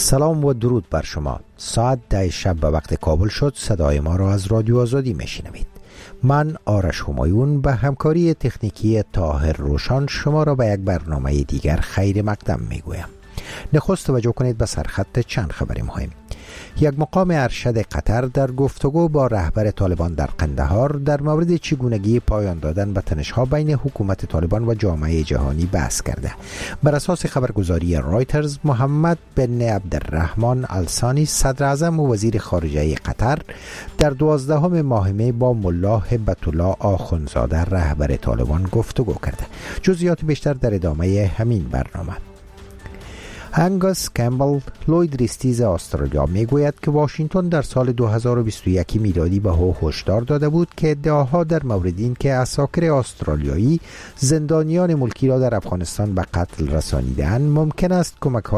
سلام و درود بر شما. ساعت 10 شب به وقت کابل شد. صدای ما را از رادیو آزادی میشنوید. من آرش همایون به همکاری تکنیکی طاهر روشان شما را به یک برنامه دیگر خیر مقدم میگویم. نخست توجه کنید به سرخط چند خبری مهم. یک مقام ارشد قطر در گفتگو با رهبر طالبان در قندهار در مورد چگونگی پایان دادن به تنش‌ها بین حکومت طالبان و جامعه جهانی بحث کرده. بر اساس خبرگزاری رایترز، محمد بن عبدالرحمن الثانی صدر اعظم و وزیر خارجه قطر در 12 ماه می با ملا هبت الله آخوندزاده رهبر طالبان گفتگو کرده. جزئیات بیشتر در ادامه همین برنامه. انگاس کمبل، لوید ریستیز استرالیا میگوید که واشنگتن در سال 2021 میلادی به او هشدار داده بود که ادعاها در مورد این که عساکر استرالیایی زندانیان ملکی را در افغانستان به قتل رسانیدند ممکن است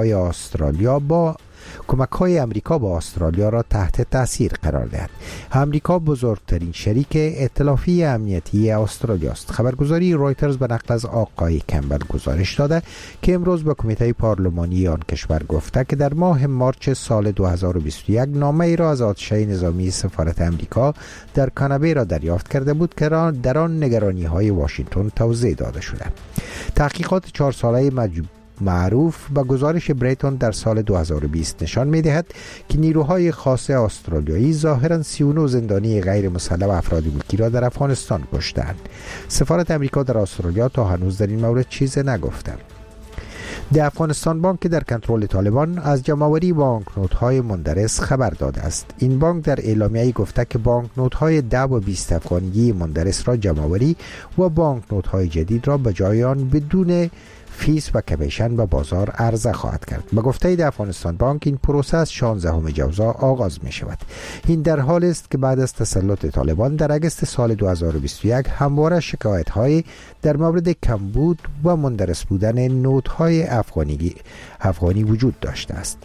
کمک‌های امریکا با استرالیا را تحت تاثیر قرار دهد. امریکا بزرگترین شریک ائتلافی امنیتی استرالیا است. خبرگزاری رایترز به نقل از آقای کمبل گزارش داده که امروز به کمیته پارلمانی آن کشور گفته که در ماه مارچ سال 2021 نامه ای را از آتشه نظامی سفارت امریکا در کانبرا را دریافت کرده بود که در آن نگرانی‌های واشنگتن توضیح داده شده. تحقیقات 4 ساله معروف به گزارش بریتون در سال 2020 نشان می‌دهد که نیروهای خاص استرالیایی ظاهراً 39 زندانی غیر مسلح و افراد ملکی را در افغانستان کشتند. سفارت امریکا در استرالیا تا هنوز در این مورد چیزی نگفته. د افغانستان بانک که در کنترل طالبان از جمع‌آوری بانکنوت‌های مندرس خبر داده است. این بانک در اعلامیه‌ای گفته که بانکنوت‌های 10 و 20 افغانی مندرس را جمع‌آوری و بانکنوت‌های جدید را به جای آن بدون فیس و کمیشن به بازار عرضه خواهد کرد. به گفته د افغانستان بانک این پروسه از 16 جوزا آغاز می شود. این در حال است که بعد از تسلط طالبان در اگست سال 2021 همواره شکایت‌های در مورد کمبود و مندرس بودن نوت‌های افغانی وجود داشته است.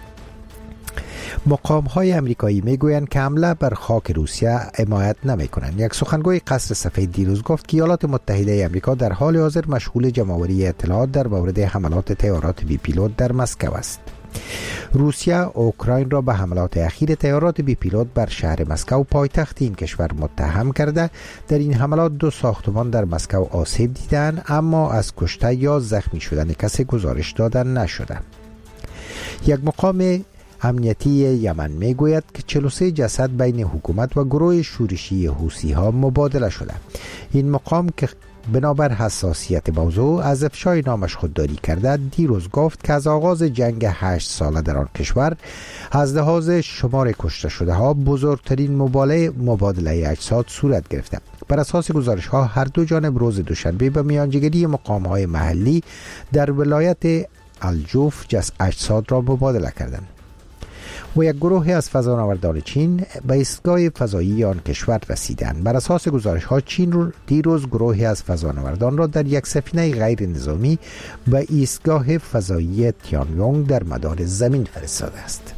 مقام‌های امریکایی میگویند که حمله بر خاک روسیه حمایت نمی‌کنند. یک سخنگوی قصر سفید دیروز گفت که ایالات متحده آمریکا در حال حاضر مشغول جمع‌آوری اطلاعات در مورد حملات طیارات بی پیلوت در مسکو است. روسیه اوکراین را به حملات اخیر طیارات بی پیلوت بر شهر مسکو پایتخت این کشور متهم کرده. در این حملات 2 ساختمان در مسکو آسیب دیدند، اما از کشته یا زخمی شدن کسی گزارش داده نشده. یک مقام امنیتی یمن میگوید که 43 جسد بین حکومت و گروه شورشی حوثی ها مبادله شده. این مقام که بنابر حساسیت موضوع از افشای نامش خودداری کرده، دیروز گفت که از آغاز جنگ 8 ساله در آن کشور از لحاظ شمار کشته شده ها بزرگترین مبادله اجساد صورت گرفته. بر اساس گزارش ها هر دو جانب روز دوشنبه به میانجیگری مقام های محلی در ولایت الجوف اجساد را مبادله کردند. و یک گروه از فضانوردان چین به ایستگاه فضایی آن کشور رسیدند. بر اساس گزارش ها چین دیروز گروهی از فضانوردان را در یک سفینه غیر نظامی به ایستگاه فضایی تیانیونگ در مدار زمین فرستاده است.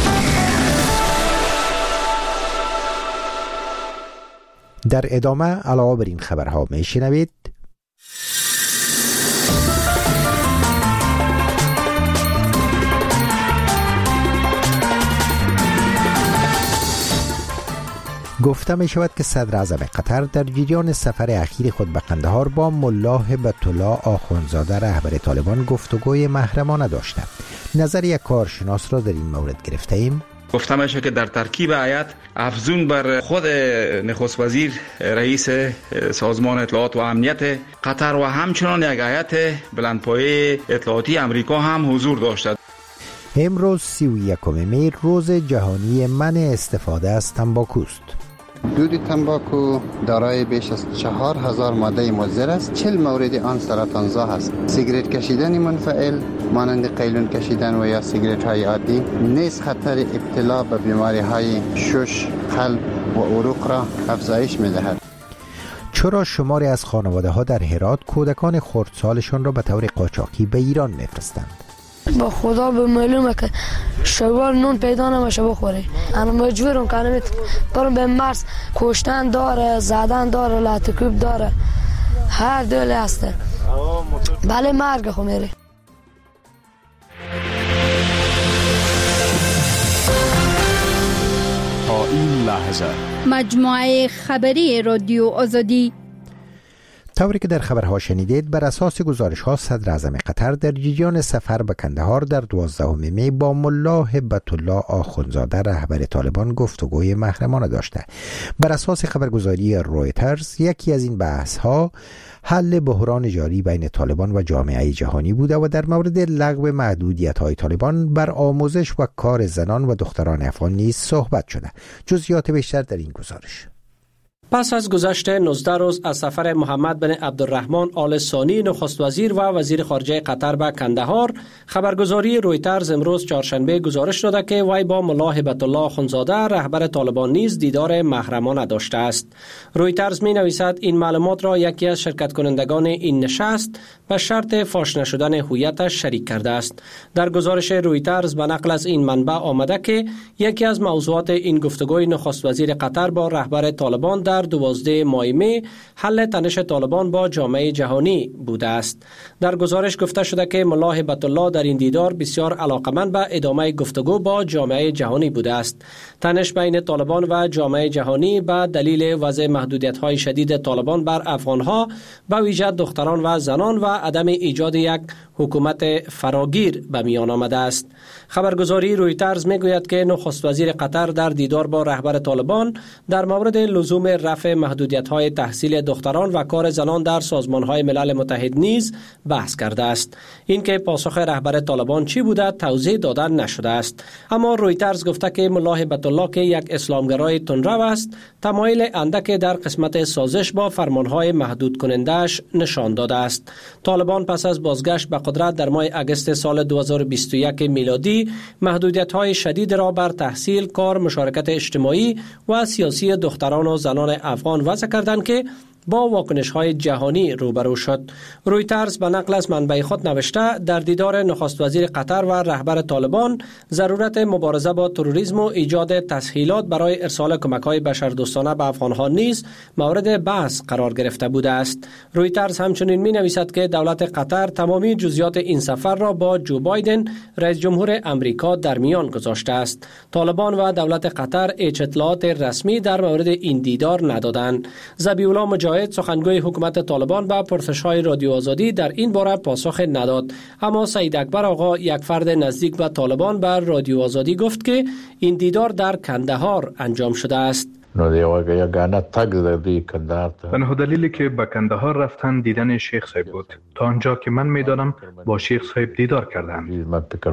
در ادامه علاوه بر این خبرها میشنوید: گفته می شود که صدر اعظم قطر در جریان سفر اخیر خود به قندهار با ملا هبت الله آخوندزاده رهبر طالبان گفتگوی محرمانه داشته. نظر یک کارشناس را در این مورد گرفته ایم. گفته میشه که در ترکیب هیئت افزون بر خود نخست وزیر رئیس سازمان اطلاعات و امنیت قطر و همچنان یک هیئت بلندپایه اطلاعاتی امریکا هم حضور داشته. امروز 31 می روز جهانی منع استفاده از تنباکو است. دود تنباکو دارای بیش از 4000 ماده مضر است. 40 مورد آن سرطانزا است. سیگرت کشیدن منفعل مانند قیلون کشیدن و یا سیگرت های عادی نیز خطر ابتلا به بیماری های شش، قلب و عروق را افزایش می دهد. چرا شماری از خانواده ها در هرات کودکان خردسالشان را به طور قاچاقی به ایران میفرستند؟ با خدا به معلومه که شوال نون پیدا نمیشه بخوری. انا مجبورم که برم به مرز. کشتن داره، زدن داره، لاتکوب داره، هر دوله هسته. بله مرگ خو میره. هزار. مجموعه خبری رادیو آزادی. طوری که در خبرها شنیدید، بر اساس گزارش‌ها صدر اعظم قطر در جریان سفر به کندهار در 12 می با ملا هبت الله آخوندزاده رهبر طالبان گفتگوی محرمانه داشته. بر اساس خبرگزاری رویترز یکی از این بحث‌ها حل بحران جاری بین طالبان و جامعه جهانی بوده و در مورد لغو محدودیت‌های طالبان بر آموزش و کار زنان و دختران افغان نیز صحبت شده. جزئیات بیشتر در این گزارش. پس از گذشت 19 روز از سفر محمد بن عبدالرحمن آل ثانی نخست وزیر و وزیر خارجه قطر به کندهار، خبرگزاری رویترز امروز چهارشنبه گزارش داده که وی با ملا هبت الله آخوندزاده رهبر طالبان نیز دیدار محرمانه داشته است. رویترز می نویسد این معلومات را یکی از شرکت کنندگان این نشست به شرط فاش نشدن هویتش شریک کرده است. در گزارش رویترز به نقل از این منبع آمده که یکی از موضوعات این گفتگوی نخست وزیر قطر با رهبر طالبان در 12 ماه حل تنش طالبان با جامعه جهانی بوده است. در گزارش گفته شده که ملا هبت الله در این دیدار بسیار علاقمند به ادامه گفتگو با جامعه جهانی بوده است. تنش بین طالبان و جامعه جهانی به دلیل وضع محدودیت‌های شدید طالبان بر افغان‌ها به ویژه دختران و زنان و عدم ایجاد یک حکومت فراگیر به میان آمده است. خبرگزاری رویترز میگوید که نخست وزیر قطر در دیدار با رهبر طالبان در مورد لزوم رفع محدودیت‌های تحصیل دختران و کار زنان در سازمان‌های ملل متحد نیز بحث کرده است. اینکه پاسخ رهبر طالبان چی بوده توضیح دادن نشده است. اما رویترز گفته که ملا هبت الله که یک اسلامگرای تندرو است، تمایل اندک در قسمت سازش با فرمان‌های محدود کننده‌اش نشان داده است. طالبان پس از بازگشت به قدرت در ماه اگست سال 2021 میلادی محدودیت‌های شدید را بر تحصیل، کار، مشارکت اجتماعی و سیاسی دختران و زنان افغان وضع کردند که با واکنش‌های جهانی روبرو شد. رویترز به نقل از منبع خود نوشته در دیدار نخست وزیر قطر و رهبر طالبان ضرورت مبارزه با تروریسم و ایجاد تسهیلات برای ارسال کمک‌های بشردوستانه به افغان‌ها نیز مورد بحث قرار گرفته بوده است. رویترز همچنین می‌نویسد که دولت قطر تمامی جزئیات این سفر را با جو بایدن رئیس جمهور امریکا در میان گذاشته است. طالبان و دولت قطر هیچ اطلاعات رسمی در مورد این دیدار ندادند. ذبیح‌الله سخنگوی حکومت طالبان به پرسش‌های رادیو آزادی در این باره پاسخ نداد. اما سید اکبر آقا، یک فرد نزدیک به طالبان، بر رادیو آزادی گفت که این دیدار در کندهار انجام شده است. تنها دلیلی که به کندهار رفتن دیدن شیخ صاحب بود. تا آنجا که من میدانم با شیخ صاحب دیدار کردند.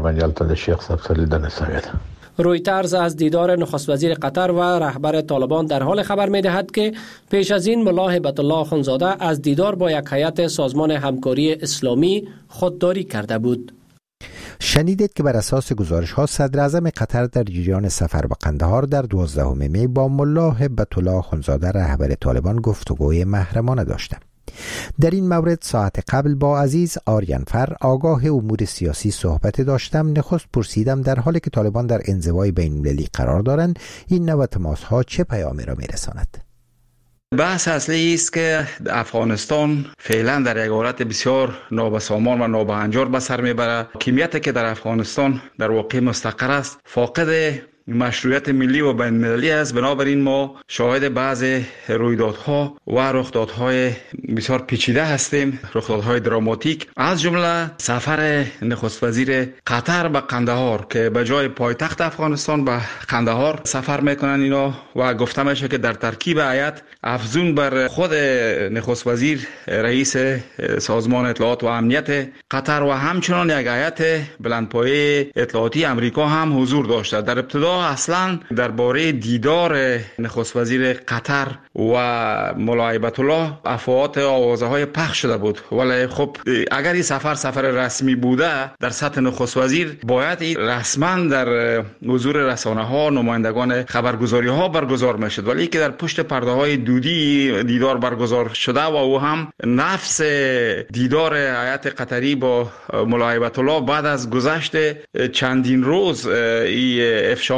رویترز از دیدار نخست وزیر قطر و رهبر طالبان در حال خبر می‌دهد که پیش از این ملا هبت الله آخوندزاده از دیدار با یک هیئت سازمان همکاری اسلامی خودداری کرده بود. شنیدید که بر اساس گزارش‌ها صدر اعظم قطر در جریان سفر به قندهار در 12 می با ملا هبت الله آخوندزاده رهبر طالبان گفتگوی محرمانه داشته. در این مورد ساعت قبل با عزیز آریانفر آگاه امور سیاسی صحبت داشتم. نخست پرسیدم در حالی که طالبان در انزوای بین‌المللی قرار دارند این نوع تماس‌ها چه پیامی را می‌رساند؟ بحث اصلی است که افغانستان فعلا در یک حالت بسیار نابسامان و نابهنجار به سر میبره. حاکمیتی که در افغانستان در واقع مستقر است فاقد مشروعیت ملی و بین‌المللی است. بنابراین ما شاهد بعض رویدادها و رخدادهای بسیار پیچیده هستیم، رخدادهای دراماتیک، از جمله سفر نخست وزیر قطر به قندهار که به جای پایتخت افغانستان به قندهار سفر میکنن اینا و گفته میشه که در ترکیب هیئت افزون بر خود نخست وزیر رئیس سازمان اطلاعات و امنیت قطر و همچنان یک هیئت بلندپایه اطلاعاتی امریکا هم حضور داشته. در ابتدا اصلا درباره دیدار نخست وزیر قطر و ملا هبت الله افواهات آوازه‌های پخش شده بود، ولی خب اگر این سفر رسمی بوده در سطح نخست وزیر باید رسما در حضور رسانه‌ها، نمایندگان خبرگزاری‌ها برگزار میشد، ولی که در پشت پرده‌های دودی دیدار برگزار شده و او هم نفس دیدار هیئت قطری با ملا هبت الله بعد از گذشت چندین روز افشا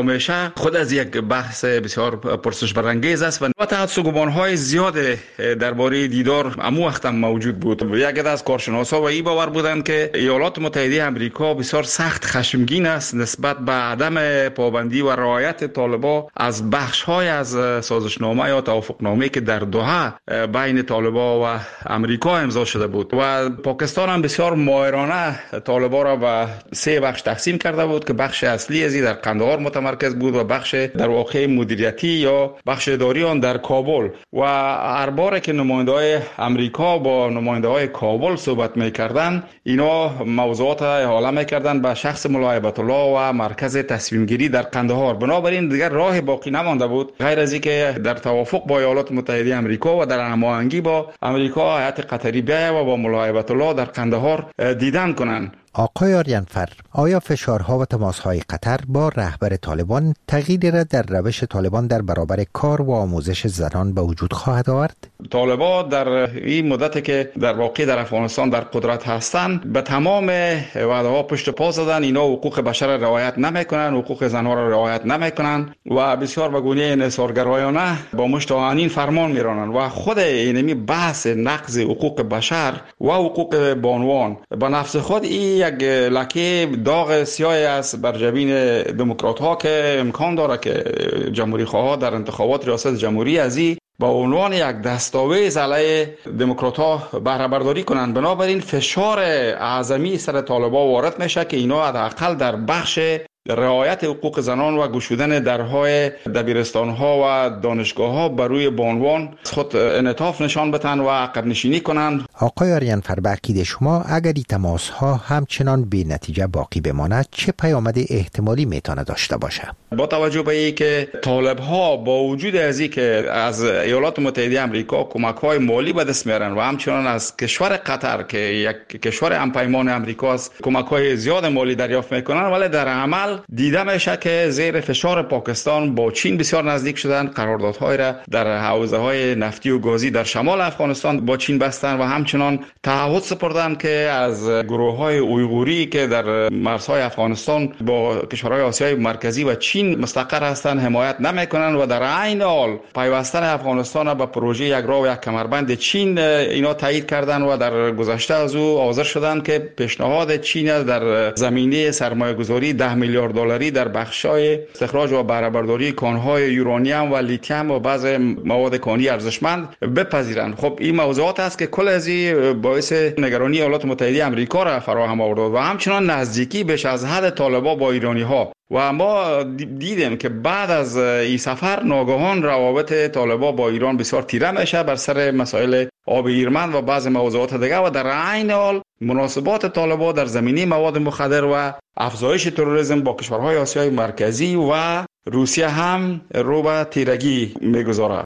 همیشه خود از یک بحث بسیار پرسش برانگیز است و تحت گمانهای زیاد درباره دیدار امو وقت موجود بود. یک از کارشناسا و این باور بودند که ایالات متحده آمریکا بسیار سخت خشمگین است نسبت به عدم پابندی و رعایت طالبان از بخش‌های از سازشنامه یا توافقنامه که در دوحه بین طالبان و آمریکا امضا شده بود و پاکستان هم بسیار ماهرانه طالبان را به 3 بخش تقسیم کرده بود که بخش اصلی ازی در قندهار متمرکز بود و بخش در واقع مدیریتی یا بخش اداری آن در کابل و هر باره که نماینده‌های آمریکا با نماینده‌های کابل صحبت می‌کردند اینا موضوعات احاله می‌کردند به شخص ملا هیبت الله و مرکز تصمیم گیری در قندهار. بنابراین دیگر راه باقی نمانده بود غیر از اینکه در توافق با ایالات متحده آمریکا و در هماهنگی با آمریکا هیئت قطری بیاید و با ملا هیبت الله در قندهار دیدن کنند. آقای آریانفر، آیا فشارها و تماسهای قطر با رهبر طالبان تغییری را در روش طالبان در برابر کار و آموزش زنان به وجود خواهد آورد؟ طالبان در این مدتی که در واقع در افغانستان در قدرت هستند به تمام وعده‌ها پشت پا زدن. اینا حقوق بشر را رعایت نمیکنن، حقوق زنها را رعایت نمیکنن و بسیار به گونه انحصارگرایانه با مشت آهنین فرمان میرانند و خود اینمی بحث نقض حقوق بشر و حقوق بانوان به نفس خود این یک لکه داغ سیاهی است بر جبین دموکرات ها که امکان داره که جمهوری خواه در انتخابات ریاست جمهوری از این با عنوان یک دستاویز علیه دموکرات ها بهره برداری کنند. بنابراین فشار اعظمی سر طالبان وارد میشه که اینا حداقل در بخش رعایت حقوق زنان و گشودن درهای دبیرستان‌ها و دانشگاه‌ها بر روی بانوان خود انعطاف نشان بدن و عقب نشینی کنند. آقای آریانفر، به عقیده شما اگر این تماس‌ها همچنان بی نتیجه باقی بماند چه پیامد احتمالی میتونه داشته باشه؟ با توجه به اینکه طالب‌ها با وجود از اینکه از ایالات متحده آمریکا کمک‌های مالی به دست میارن و همچنان از کشور قطر که یک کشور همپیمان آمریکا است کمک‌های زیاد مالی دریافت میکنن، ولی در عمل دیده میشه که زیر فشار پاکستان با چین بسیار نزدیک شدن، قراردادهای را در حوزه‌های نفتی و گازی در شمال افغانستان با چین بستن و همچنان تعهد سپردن که از گروه‌های اویغوری که در مرزهای افغانستان با کشورهای آسیای مرکزی و چین مستقر هستند حمایت نمیکنن و در عین حال پیوستن افغانستان به پروژه یک راه و یک کمربند چین اینا تایید کردن و در گذشته از او حاضر شدن که پیشنهاد چین در زمینه سرمایه‌گذاری 10 میلیارد دلاری در بخش‌های استخراج و بهره برداری کان‌های یورانیم و لیتیم و بعض مواد کانی ارزشمند بپذیرند. خب این موضوعات است که کل از این باعث نگرانی ایالات متحده آمریکا را فراهم آورد و همچنان نزدیکی بیش از حد طالبان با ایرانی‌ها و ما دیدیم که بعد از این سفر ناگهان روابط طالبان با ایران بسیار تیره میشه بر سر مسائل آب ایرمن و بعض موضوعات دیگه و در عین حال مناسبات طالبان در زمینه مواد مخدر و افزایش تروریسم با کشورهای آسیای مرکزی و روسیه هم رو به تیرگی میگذارد.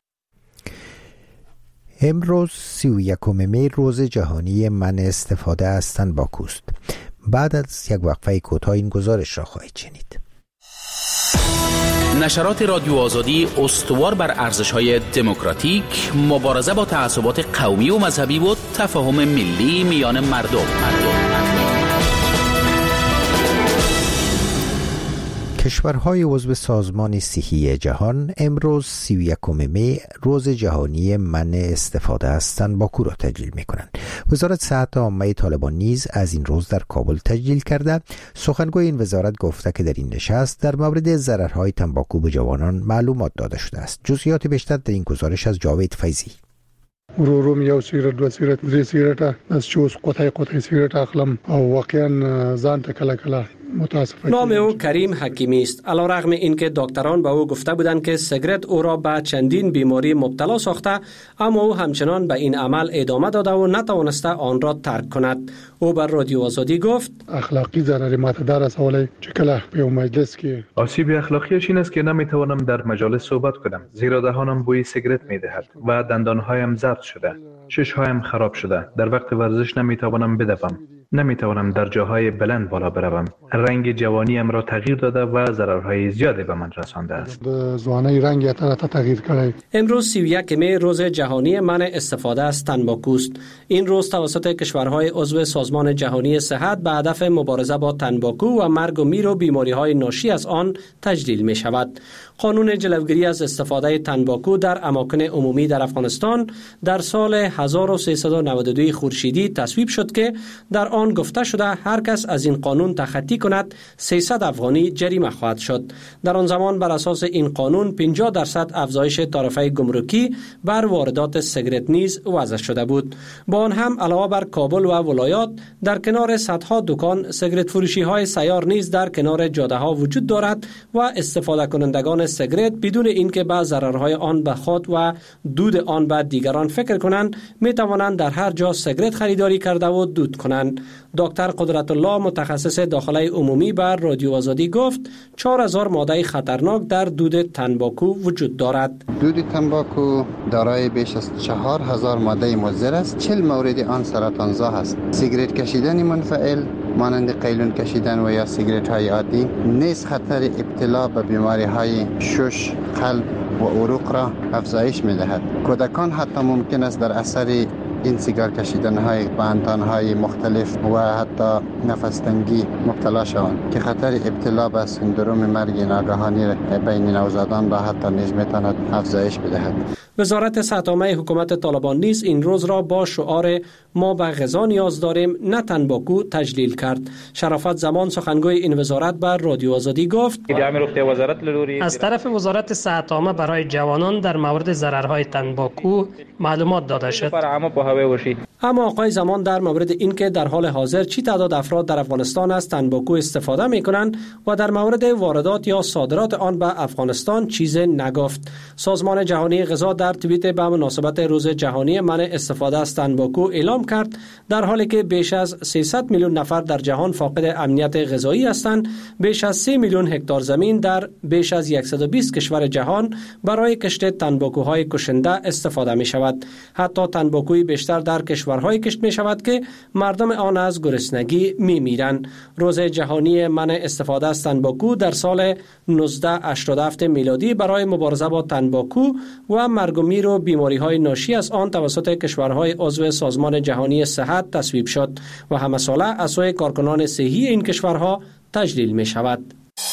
امروز 31 می روز جهانی منع استفاده از تنباکو است. بعد از یک وقفه کوتاه این گزارش را خواهید شنید. نشرات رادیو آزادی استوار بر ارزش‌های دموکراتیک، مبارزه با تعصبات قومی و مذهبی و تفاهم ملی میان مردم. کشورهای عضو سازمان صحی جهان امروز 31 می روز جهانی منع استفاده از تنباکو را تجلیل می‌کنند. وزارت صحت عامه طالبان نیز از این روز در کابل تجلیل کرده. سخنگوی این وزارت گفته که در این نشست در مورد ضررهای تنباکو به جوانان معلومات داده شده است. جزئیات بیشتر در این گزارش از جاوید فیضی. روم یو سیگرت دو سیگرت درې سیگرت از چوس قطعه سیگرت اخلم او واقعا ځان ته کله کله متاسفم. نام او کریم حکیمی است. علیرغم اینکه دکتران به او گفته بودند که سیگرت او را به چندین بیماری مبتلا ساخته، اما او همچنان به این عمل ادامه داده و نتوانسته آن را ترک کند. او بر رادیو آزادی گفت اخلاقی ضرر متدار است، ولی چې کله په مجلس کې آسیب اخلاقیش این است که نمیتوانم در مجالس صحبت کنم، زیرا دهانم بوی سیگرت میدهد و دندانهایم زرد شده، ششهایم خراب شده. در وقت ورزش نمیتوانم بدوم. نمیتوانم در جاهای بلند بالا بروم. رنگ جوانیم را تغییر داده و ضررهای زیادی به من رسانده است. ځواني رنگ تغییر کړی. امروز 31 می روز جهانی منع استفاده از تنباکو است. این روز توسط کشورهای عضو سازمان جهانی صحت به هدف مبارزه با تنباکو و مرگ و میر و بیماری‌های ناشی از آن تجلیل می شود. قانون جلوگیری از استفاده تنباکو در اماکن عمومی در افغانستان در سال 1392 خورشیدی تصویب شد که در آن گفته شده هر کس از این قانون تخطی کند 300 افغانی جریمه خواهد شد. در آن زمان بر اساس این قانون 50% افزایش تعرفه گمرکی بر واردات سیگارت نیز وضع شده بود. با آن هم علاوه بر کابل و ولایات در کنار صدها دکان سیگارت فروشی های سیار نیز در کنار جاده ها وجود دارد و استفاده کنندگان سیگارت بدون اینکه به ضررهای آن به خود و دود آن به دیگران فکر کنند می توانند در هر جا سیگارت خریداری کرده و دود کنند. دکتر قدرت الله متخصص داخله عمومی بر رادیو آزادی گفت 4000 ماده خطرناک در دود تنباکو وجود دارد. دود تنباکو دارای بیش از 4000 ماده مضر است. 40 مورد آن سرطانزا است. سیگارت کشیدن منفعل مانند قیلون کشیدن و یا سیگارت های عادی نیز خطر ابتلا به بیماری های شش، قلب و عروق را افزایش می دهد. کودکان حتی ممکن است در اثر این سیگار کشیدن های بانتان های مختلف و حتی نفس تنگی مبتلا شوند که خطر ابتلا به سندروم مرگ ناگهانی بین نوزادان را حتی نیز میتواند افزایش بدهد. وزارت صحت عامه حکومت طالبان نیز این روز را با شعار ما به غذا نیاز داریم نه تنباکو تجلیل کرد. شرافت زمان سخنگوی این وزارت بر رادیو آزادی گفت از طرف وزارت صحت عامه برای جوانان در مورد ضررهای تنباکو معلومات داده شد. اما آقای زمان در مورد اینکه در حال حاضر چی تعداد افراد در افغانستان از تنباکو استفاده میکنند و در مورد واردات یا صادرات آن به افغانستان چیزی نگفت. سازمان جهانی غذا در توییت به مناسبت روز جهانی منع استفاده از تنباکو اعلام کرد در حالی که بیش از 300 میلیون نفر در جهان فاقد امنیت غذایی هستند، بیش از 3 میلیون هکتار زمین در بیش از 120 کشور جهان برای کشت تنباکوهای کشنده استفاده می شود. حتی تنباکوی بیشتر در کشورهای کشت می شود که مردم آن از گرسنگی می میرند. روز جهانی منع استفاده از تنباکو در سال 1987 میلادی برای مبارزه با تنباکو و مرگ و میر و بیماری‌های ناشی از آن توسط کشورهای عضو سازمان جهانی صحت تصویب شد و همه ساله از سوی کارکنان صحی این کشورها تجلیل می شود.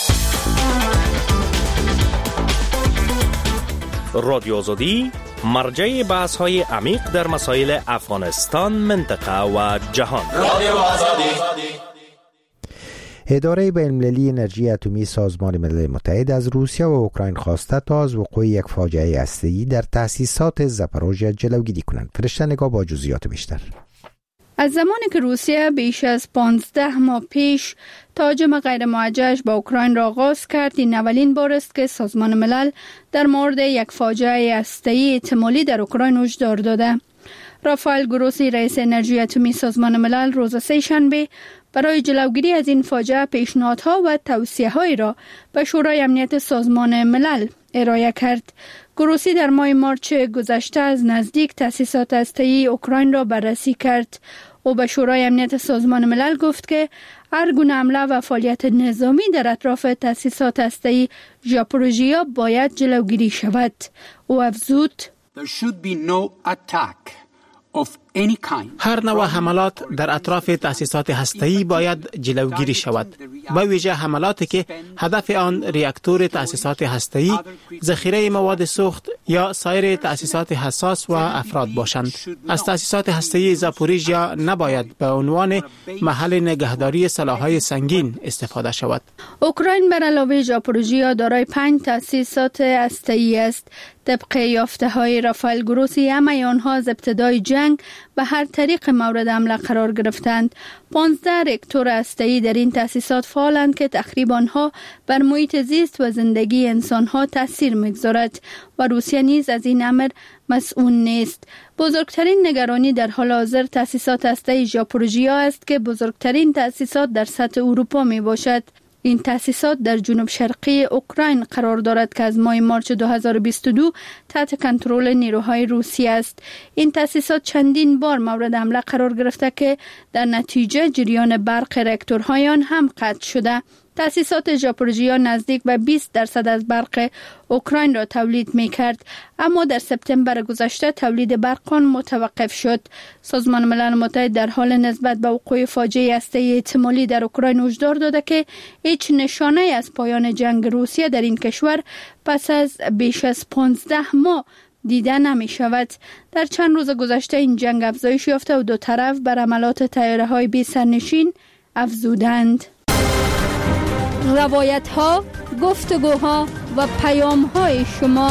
رادیو آزادی مرجع بحث‌های عمیق در مسائل افغانستان، منطقه و جهان. رادیو آزادی. اداره بین‌المللی انرژی اتمی سازمان ملل متحد از روسیه و اوکراین خواسته تا از وقوع یک فاجعه هسته‌ای در تأسیسات زاپاروژیا جلوگیری کنند. فرشته نگاه با جزئیات بیشتر. از زمانی که روسیه بیش از 15 ماه پیش تهاجم غیر موجهش با اوکراین را آغاز کرد، این اولین بار است که سازمان ملل در مورد یک فاجعه هسته‌ای احتمالی در اوکراین هشدار داده. رافائل گروسی رئیس انرژی اتمی سازمان ملل روز سه‌شنبه برای جلوگیری از این فاجعه پیشنهادها و توصیه‌هایی را به شورای امنیت سازمان ملل ارائه کرد. گروسی در ماه مارچ گذشته از نزدیک تأسیسات هسته‌ای اوکراین را بررسی کرد. او به شورای امنیت سازمان ملل گفت که هر گونه حمله و فعالیت نظامی در اطراف تأسیسات هسته‌ای زاپاروژیا باید جلوگیری شود. او افزود: هر نوع حملات در اطراف تأسیسات هسته‌ای باید جلوگیری شود، به ویژه حملاتی که هدف آن ریاکتور تأسیسات هسته‌ای، ذخیره مواد سوخت یا سایر تأسیسات حساس و افراد باشند. از تأسیسات هسته‌ای زاپاروژیا نباید به عنوان محل نگهداری سلاح‌های سنگین استفاده شود. اوکراین بر علاوه زاپاروژیا دارای 5 تأسیسات هسته‌ای است. طبق یافته‌های رافائل گروسی، همه آنها از ابتدای جنگ به هر طریق مورد حمله قرار گرفتند. 15 راکتور هسته‌ای در این تأسیسات فعالند که تخریب آنها بر محیط زیست و زندگی انسان‌ها تأثیر می‌گذارد و روسیه نیز از این امر مسئول نیست. بزرگترین نگرانی در حال حاضر تأسیسات هسته‌ای زاپاروژیا است که بزرگترین تأسیسات در سطح اروپا میباشد. این تأسیسات در جنوب شرقی اوکراین قرار دارد که از ماه مارچ 2022 تحت کنترل نیروهای روسی است. این تأسیسات چندین بار مورد حمله قرار گرفته که در نتیجه جریان برق راکتورهای آن هم قطع شده. تأسیسات ژاپورژیا نزدیک به 20% از برق اوکراین را تولید می کرد، اما در سپتامبر گذشته تولید برق آن متوقف شد. سازمان ملل متحد در حال نسبت به وقوع فاجعه هسته‌ای احتمالی در اوکراین هشدار داده که هیچ نشانه از پایان جنگ روسیه در این کشور پس از بیش از 15 ماه دیده نمی شود. در چند روز گذشته این جنگ افزایش یافته و دو طرف بر حملات طیاره‌های بی سرنشین افزودند. روایت ها، گفتگوها و پیام های شما.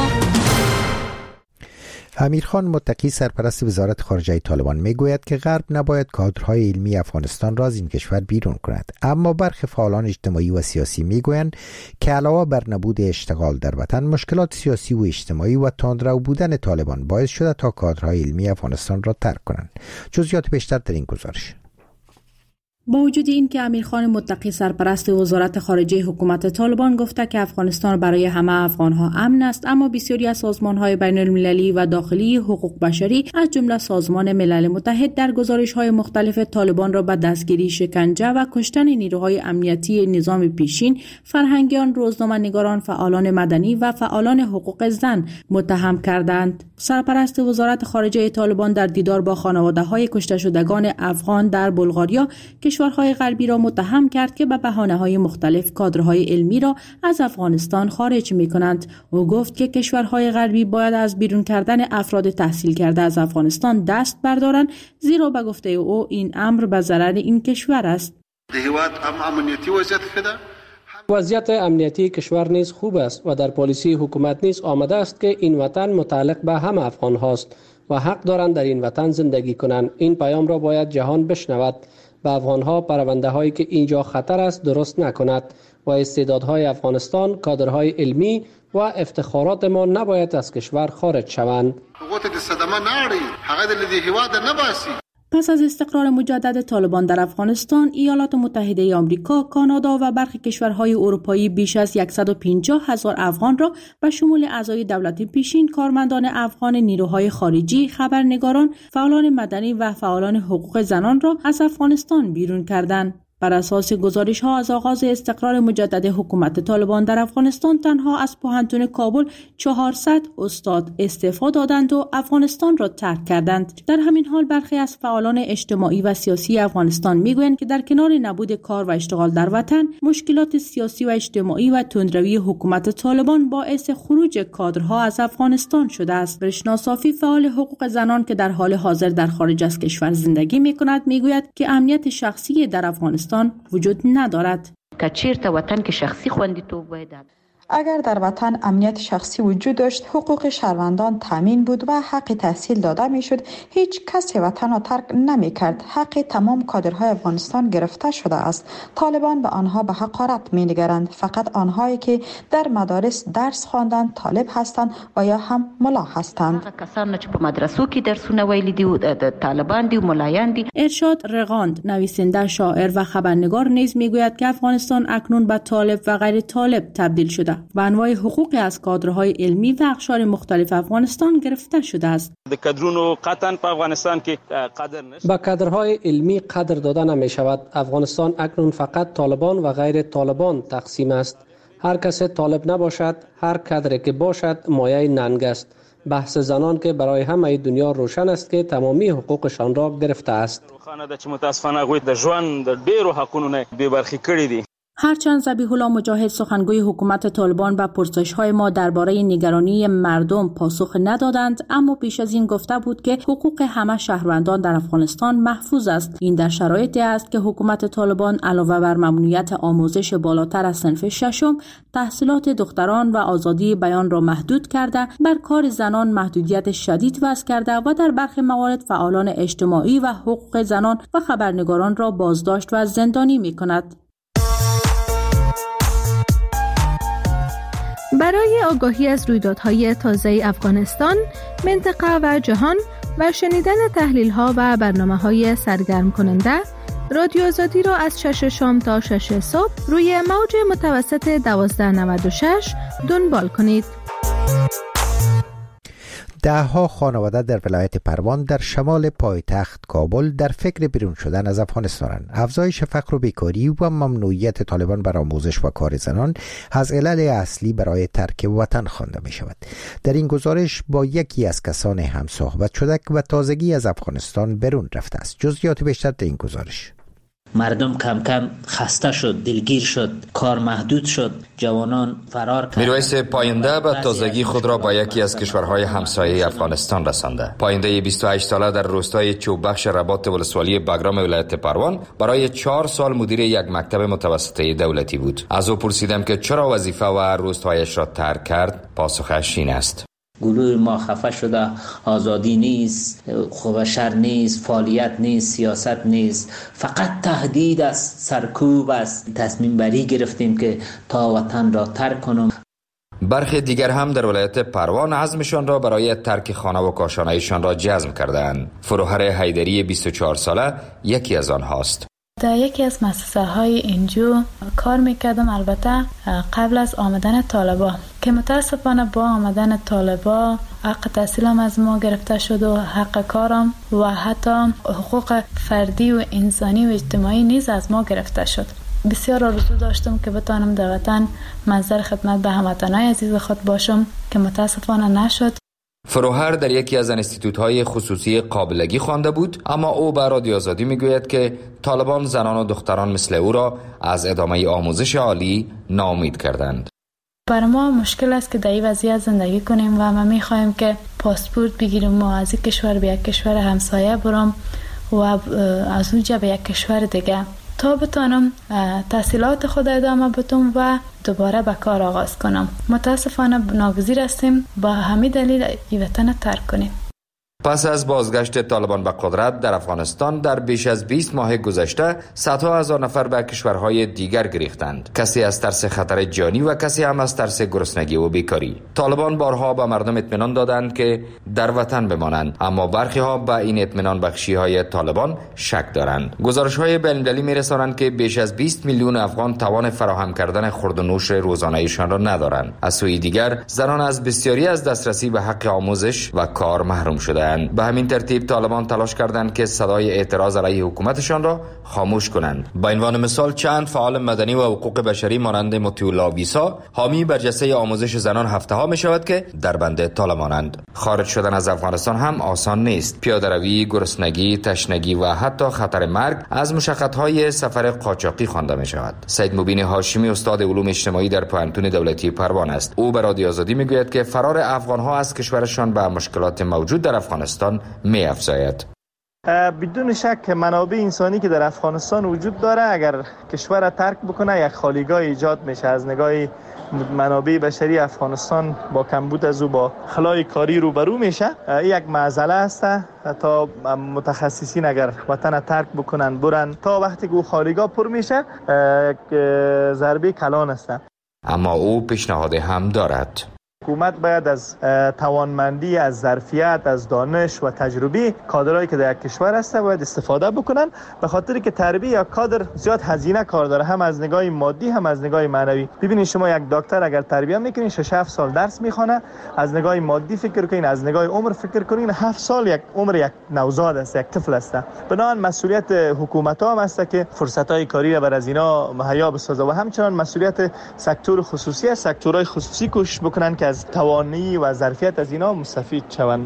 امیرخان متقی سرپرست وزارت خارجه طالبان میگوید که غرب نباید کادرهای علمی افغانستان را از این کشور بیرون کند، اما برخی فعالان اجتماعی و سیاسی میگویند که علاوه بر نبود اشتغال در وطن، مشکلات سیاسی و اجتماعی و تندرو بودن طالبان باعث شده تا کادرهای علمی افغانستان را ترک کنند. جزئیات بیشتر در این گزارش. با وجود این که امیرخان متقی سرپرست وزارت خارجه حکومت طالبان گفته که افغانستان برای همه افغانها امن است، اما بسیاری از سازمان‌های بین‌المللی و داخلی حقوق بشری از جمله سازمان ملل متحد در گزارش‌های مختلف طالبان را به دستگیری، شکنجه و کشتن نیروهای امنیتی نظام پیشین، فرهنگیان، روزنامه‌نگاران، فعالان مدنی و فعالان حقوق زن متهم کردند. سرپرست وزارت خارجه طالبان در دیدار با خانواده‌های کشته شدگان افغان در بلغاریا کشورهای غربی را متهم کرد که به بهانه‌های مختلف کادرهای علمی را از افغانستان خارج می‌کنند. او گفت که کشورهای غربی باید از بیرون کردن افراد تحصیل کرده از افغانستان دست بردارند، زیرا به گفته او این امر به ضرر این کشور است. وضعیت امنیتی کشور نیز خوب است و در پالیسی حکومت نیز آمده است که این وطن متعلق به همه افغان هاست و حق دارند در این وطن زندگی کنند. این پیام را باید جهان بشنود. به افغانها پرونده هایی که اینجا خطر است درست نکند و استعدادهای افغانستان، کادرهای علمی و افتخارات ما نباید از کشور خارج شوند. پس از استقرار مجدد طالبان در افغانستان، ایالات متحده آمریکا، کانادا و برخی کشورهای اروپایی بیش از 150,000 افغان را به شمول اعضای دولت پیشین، کارمندان افغان نیروهای خارجی، خبرنگاران، فعالان مدنی و فعالان حقوق زنان را از افغانستان بیرون کردند. بر اساس گزارش‌ها از آغاز استقرار مجدد حکومت طالبان در افغانستان، تنها از پوهنتون کابل 400 استاد استعفا دادند و افغانستان را ترک کردند. در همین حال برخی از فعالان اجتماعی و سیاسی افغانستان میگویند که در کنار نبود کار و اشتغال در وطن، مشکلات سیاسی و اجتماعی و تندروی حکومت طالبان باعث خروج کادرها از افغانستان شده است. برشنا صافی، فعال حقوق زنان که در حال حاضر در خارج از کشور زندگی می‌کند، میگوید که امنیت شخصی در افغانستان وجود ندارد. اگر در وطن امنیت شخصی وجود داشت، حقوق شهروندان تامین بود و حق تحصیل داده میشد، هیچ کسی وطن را ترک نمی کرد. حق تمام کادرهای افغانستان گرفته شده است. طالبان به آنها به حقارت می نگرند. فقط آنهایی که در مدارس درس خواندند طالب هستند و یا هم ملا هستند. کسانی که په مدرسو کې درسونه ویلي دي د طالبان دي و ملایان دي. ارشاد رغاند، نویسنده، شاعر و خبرنگار نیز میگوید که افغانستان اکنون به طالب و غیر طالب تبدیل شده و انواع حقوقی از کادرهای علمی و اقشار مختلف افغانستان گرفته شده است. د کادرونو قطعاً په افغانستان کې قدر نشته. با کادرهای علمی قدر داده نمی شود. افغانستان اکنون فقط طالبان و غیر طالبان تقسیم است. هر کس طالب نباشد، هر کادری که باشد مایه ننگ است. بحث زنان که برای همه دنیا روشن است که تمامی حقوقشان را گرفته است. روښانه ده چې متاسفانه هغوی د ژوند د ډیرو حقونو نه بې برخې کړي دي. هرچند ذبیح الله مجاهد، سخنگوی حکومت طالبان، به پرسش‌های ما درباره نگرانی مردم پاسخ ندادند، اما پیش از این گفته بود که حقوق همه شهروندان در افغانستان محفوظ است. این در شرایطی است که حکومت طالبان علاوه بر ممنوعیت آموزش بالاتر از صنف ششم، تحصیلات دختران و آزادی بیان را محدود کرده، بر کار زنان محدودیت شدید وضع کرده و در برخی موارد فعالان اجتماعی و حقوق زنان و خبرنگاران را بازداشت و زندانی می‌کند. برای آگاهی از رویدادهای تازه افغانستان، منطقه و جهان و شنیدن تحلیل‌ها و برنامه‌های سرگرم کننده، رادیو آزادی را از 6 شام تا 6 صبح روی موج متوسط 1296 دنبال کنید. ده‌ها خانواده در ولایت پروان در شمال پایتخت کابل در فکر بیرون شدن از افغانستانند. افزایش فقر و بیکاری و ممنوعیت طالبان بر آموزش و کار زنان از علل اصلی برای ترک وطن خوانده می شود. در این گزارش با یکی از کسان هم صحبت شده که به تازگی از افغانستان بیرون رفته است. جزئیات بیشتر در این گزارش. مردم کم کم خسته شد، دلگیر شد، کار محدود شد، جوانان فرار کردند. میرویس پاینده به تازگی خود را با یکی از کشورهای همسایه افغانستان رسانده. پاینده 28 ساله در روستای چوبخش رباط ولسوالی بگرام ولایت پروان برای 4 سال مدیر یک مکتب متوسطه دولتی بود. از او پرسیدم که چرا وظیفه و روستایش را ترک کرد. پاسخش این است: گروه ما خفه شده، آزادی نیست، خوب شر نیست، فعالیت نیست، سیاست نیست، فقط تهدید است، سرکوب است. تصمیم بری گرفتیم که تا وطن را ترک کنم. برخی دیگر هم در ولایت پروان عزمشان را برای ترک خانه و کاشانه‌ایشان را جزم کردند. فروهر حیدری 24 ساله یکی از آنهاست. در یکی از مؤسسه‌های اینجا کار میکردم، البته قبل از آمدن طالبا، که متاسفانه با آمدن طالبا حق تحصیلم از ما گرفته شد و حق کارم و حتی حقوق فردی و انسانی و اجتماعی نیز از ما گرفته شد. بسیار آرزو داشتم که بتانم در وطن منظر خدمت به هموطنان عزیز خود باشم که متاسفانه نشد. فروهر در یکی از انستیتوت‌های خصوصی قابلگی خوانده بود، اما او به رادیو آزادی میگوید که طالبان زنان و دختران مثل او را از ادامه آموزش عالی ناامید کردند. برای ما مشکل است که در این وضعیت زندگی کنیم و ما می‌خوایم که پاسپورت بگیریم و از یک کشور به یک کشور همسایه برم و از اونجا به یک کشور دیگه تا بتانم تحصیلات خود ادامه بدم و دوباره به کار آغاز کنم. متاسفانه ناگزیر هستیم با همین دلیل این وطن ترک کنیم. پس از بازگشت طالبان به قدرت در افغانستان در بیش از 20 ماه گذشته صدها هزار نفر به کشورهای دیگر گریختند. کسی از ترس خطر جانی و کسی هم از ترس گرسنگی و بیکاری. طالبان بارها به مردم اطمینان دادند که در وطن بمانند، اما برخی ها به این اطمینان بخشی های طالبان شک دارند. گزارش های بین‌المللی میرسانند که بیش از 20 میلیون افغان توان فراهم کردن خورد و نوش روزانه‌ایشان را ندارند. از سوی دیگر زنان از بسیاری از دسترسی به حق آموزش و کار محروم شدند. به همین ترتیب طالبان تلاش کردند که صدای اعتراض علیه حکومتشان را خاموش کنند. به عنوان مثال چند فعال مدنی و حقوق بشری مانند مطیع ویسا حامی برجسته آموزش زنان هفته ها می شود که در بند طالبانند. خارج شدن از افغانستان هم آسان نیست. پیاده‌روی، گرسنگی، تشنگی و حتی خطر مرگ از مشقت‌های سفر قاچاقی خوانده می شود. سید مبین هاشمی استاد علوم اجتماعی در پوهنتون دولتی پروان است. او به رادیو آزادی می گوید که فرار افغان‌ها از کشورشان به مشکلات موجود در افغانستان می افزاید. بدون شک منابع انسانی که در افغانستان وجود داره، اگر کشور را ترک بکنه یک خالیگاه ایجاد میشه. از نگاه منابع بشری افغانستان با کمبود از او با خلای کاری روبرو میشه. یک معضله است تا متخصصین اگر وطن ترک بکنن برن تا وقتی که او خالیگاه پر میشه ضربه کلان است. اما او پیشنهاد هم دارد. حکومت باید از توانمندی، از ظرفیت، از دانش و تجربه کادرایی که در یک کشور هست باید استفاده بکنن، به خاطر که تربیت یا کادر زیاد هزینه کار داره، هم از نگاه مادی هم از نگاه معنوی. ببینید شما یک دکتر اگر تربیت میکنین 6-7 سال درس میخونه، از نگاه مادی فکر کنین، از نگاه عمر فکر کنین، 7 سال یک عمر یک نوزاد است، یک طفل است. بنابراین مسئولیت حکومت ها هم است که فرصت های کاری را بر از اینا مهیا بسازه و همچنان مسئولیت سکتور خصوصی است، سکتورهای خصوصی کوشش بکنن که از توانی و ظرفیت از اینا مستفید شوند.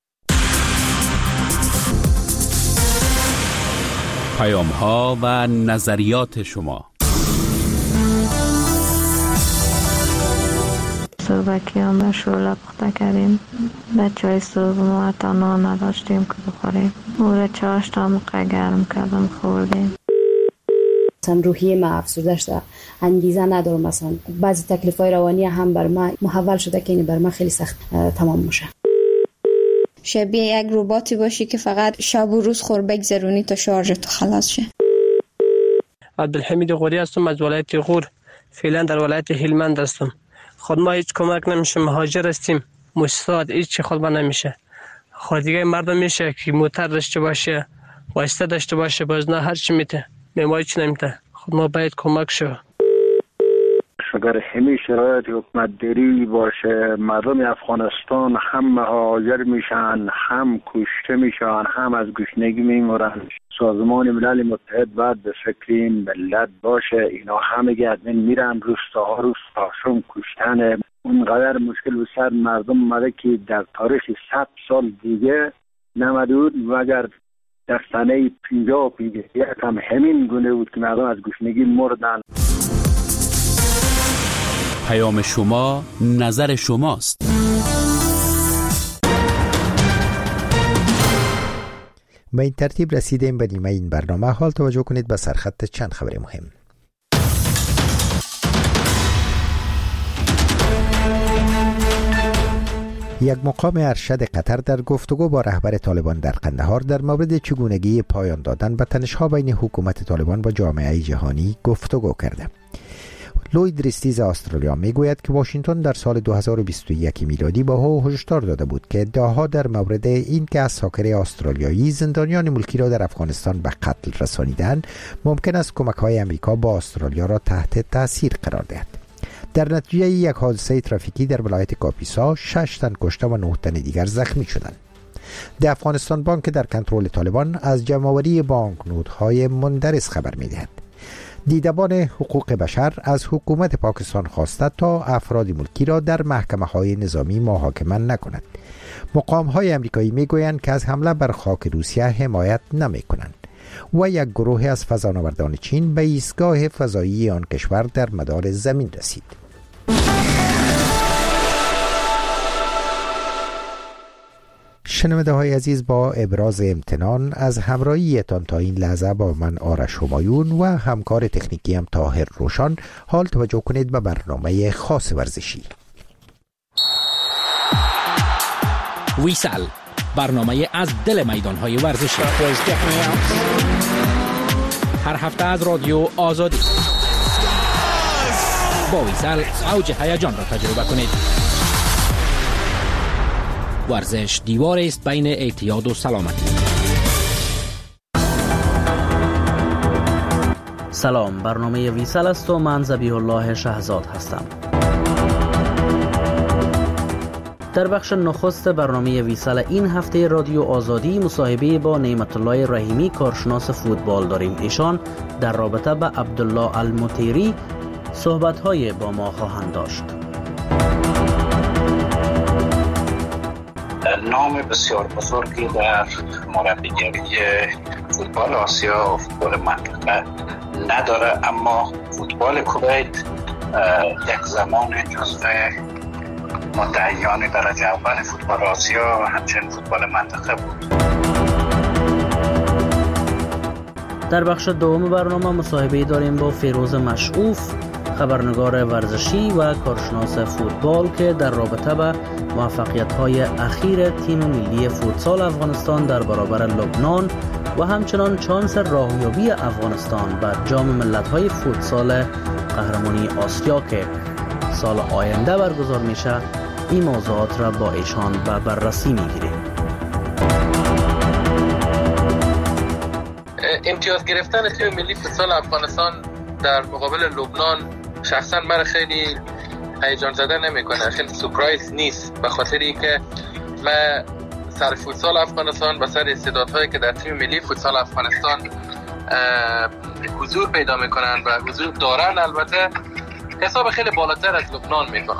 پیام ها و نظریات شما. صبحکی هم شوله پخته کردیم. بچه صبح ما تنها نداشتیم که بخوریم. او را چاش تا موقع گرم کردم خوردیم. مثلا روحیه ما افسرده شده، انگیزه ندارم، مثلا بعضی تکلیف‌های روانی هم بر ما محول شده که این بر ما خیلی سخت تمام میشه. شبیه یک رباتی باشی که فقط شب و روز خور بگذرونی تا شارژت خلاص شه. عبدالحمید غوری هستم از ولایت غور. فعلا در ولایت هلمند هستم. خود ما هیچ کمک نمیشه، مهاجر هستیم. مستعد هیچ خود با نمیشه. خود دیگه مردم میشه که موتر داشته باشه، واسطه داشته باشه، باز نه هر چی میته. میمای چی نمیده. خود ما باید کمک شو. اگر همین شرایط حکومت داری باشه، مردم افغانستان هم مهاجر میشن، هم کشته میشن، هم از گشنگی میمورن. سازمان ملل متحد باید به فکر این ملت باشه. اینا همه گردن میرن، روستاها روستاشون کشتن. اونقدر مشکل به سر مردم اومده که در تاریخ 100 سال دیگه نمده بود و اگر در سنه 50 هم همین گونه بود که مردم از گشنگی مردن. پیام شما، نظر شماست. به این ترتیب رسیدیم به نیمه این برنامه. حال توجه کنید به سرخط چند خبر مهم. یک مقام ارشد قطر در گفتگو با رهبر طالبان در قندهار در مورد چگونگی پایان دادن به تنش‌ها بین حکومت طالبان با جامعه جهانی گفتگو کرده. لوید ریستیز استرالیا میگوید که واشنگتن در سال 2021 میلادی با او هشدار داده بود که ادعاها در مورد این که از هاکر استرالیایی زندانیان ملکی را در افغانستان به قتل رسانیدند ممکن است کمک‌های امریکا با استرالیا را تحت تاثیر قرار دهد. در نتیجه یک حادثه ترافیکی در ولایت کاپیسا 6 تن کشته و 9 تن دیگر زخمی شدند. در افغانستان بانک در کنترل طالبان از جمع‌آوری بانکنوت‌های مندرس خبر می‌دهد. دیدبان حقوق بشر از حکومت پاکستان خواسته تا افراد ملکی را در محکمه‌های نظامی محاکمه نکند. مقام‌های آمریکایی می‌گویند که از حمله بر خاک روسیه حمایت نمی‌کنند و یک گروه از فضانوردان چین به ایستگاه فضایی آن کشور در مدار زمین رسید. شنونده های عزیز، با ابراز امتنان از همراهیتان تا این لحظه با من آرش همایون و همکار تکنیکی هم طاهر روشان، حال توجه کنید به برنامه خاص ورزشی. ویسل، برنامه از دل میدان‌های ورزشی، هر هفته از رادیو آزادی. با ویسل اوج هیجان را تجربه کنید. ورزش دیوار است بین اعتیاد و سلامتی. سلام، برنامه ویسل است و من ذبیح الله شهزاد هستم. در بخش نخست برنامه ویسل این هفته رادیو آزادی مصاحبه با نعمت الله رحیمی کارشناس فوتبال داریم. ایشان در رابطه با عبدالله المطیری صحبت‌های با ما خواهند داشت. نام بسیار بزرگی در مربیگری فوتبال آسیا و فوتبال منطقه نداره، اما فوتبال کویت یک زمان جزو مدعیان درجه اول فوتبال آسیا و همچنین فوتبال منطقه بود. در بخش دوم برنامه مصاحبه داریم با فیروز مشعوف، خبرنگار ورزشی و کارشناس فوتبال که در رابطه با موفقیت‌های اخیر تیم ملی فوتسال افغانستان در برابر لبنان و همچنان شانس راهیابی افغانستان به جام ملت‌های فوتسال قهرمانی آسیا که سال آینده برگزار میشه، این موضوعات را با ایشان به بررسی میگیریم. امتیاز گرفتن تیم ملی فوتسال افغانستان در مقابل لبنان شخصا من خیلی هیجان زده نمیکنه، خیلی سورپرایز نیست، به خاطری که من سر فوتسال افغانستان و سر استعدادهایی که در تیم ملی فوتسال افغانستان حضور پیدا میکنن و حضور دارن، البته حساب خیلی بالاتر از لبنان میکنم.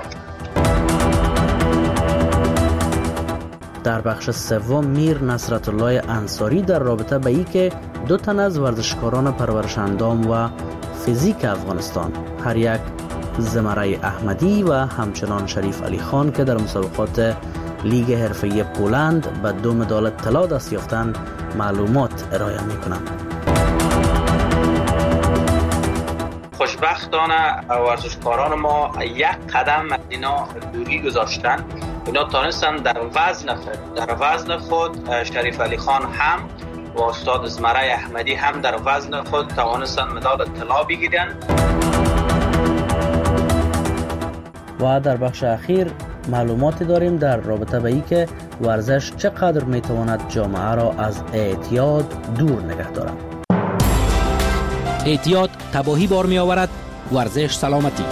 در بخش سوم میر نصرت الله انصاری در رابطه به ای که 2 تن از ورزشکاران پرورش اندام و فیزیک افغانستان، هر یک زمره احمدی و همچنان شریف علی خان که در مسابقات لیگ حرفه‌ای پولند به 2 مدال طلا دست یافتند، معلومات ارائه می‌کنند. خوشبختانه ورزشکاران ما یک قدم از اینا دوری گذاشتن. اینا تانستن در وزن خود شریف علی خان هم و استاد زمره احمدی هم در وزن خود توانستن مدال طلا بگیرن. و در بخش اخیر معلوماتی داریم در رابطه با این که ورزش چقدر میتواند جامعه را از اعتیاد دور نگه دارد. احتیاط تباهی بار می آورد. ورزش سلامتی.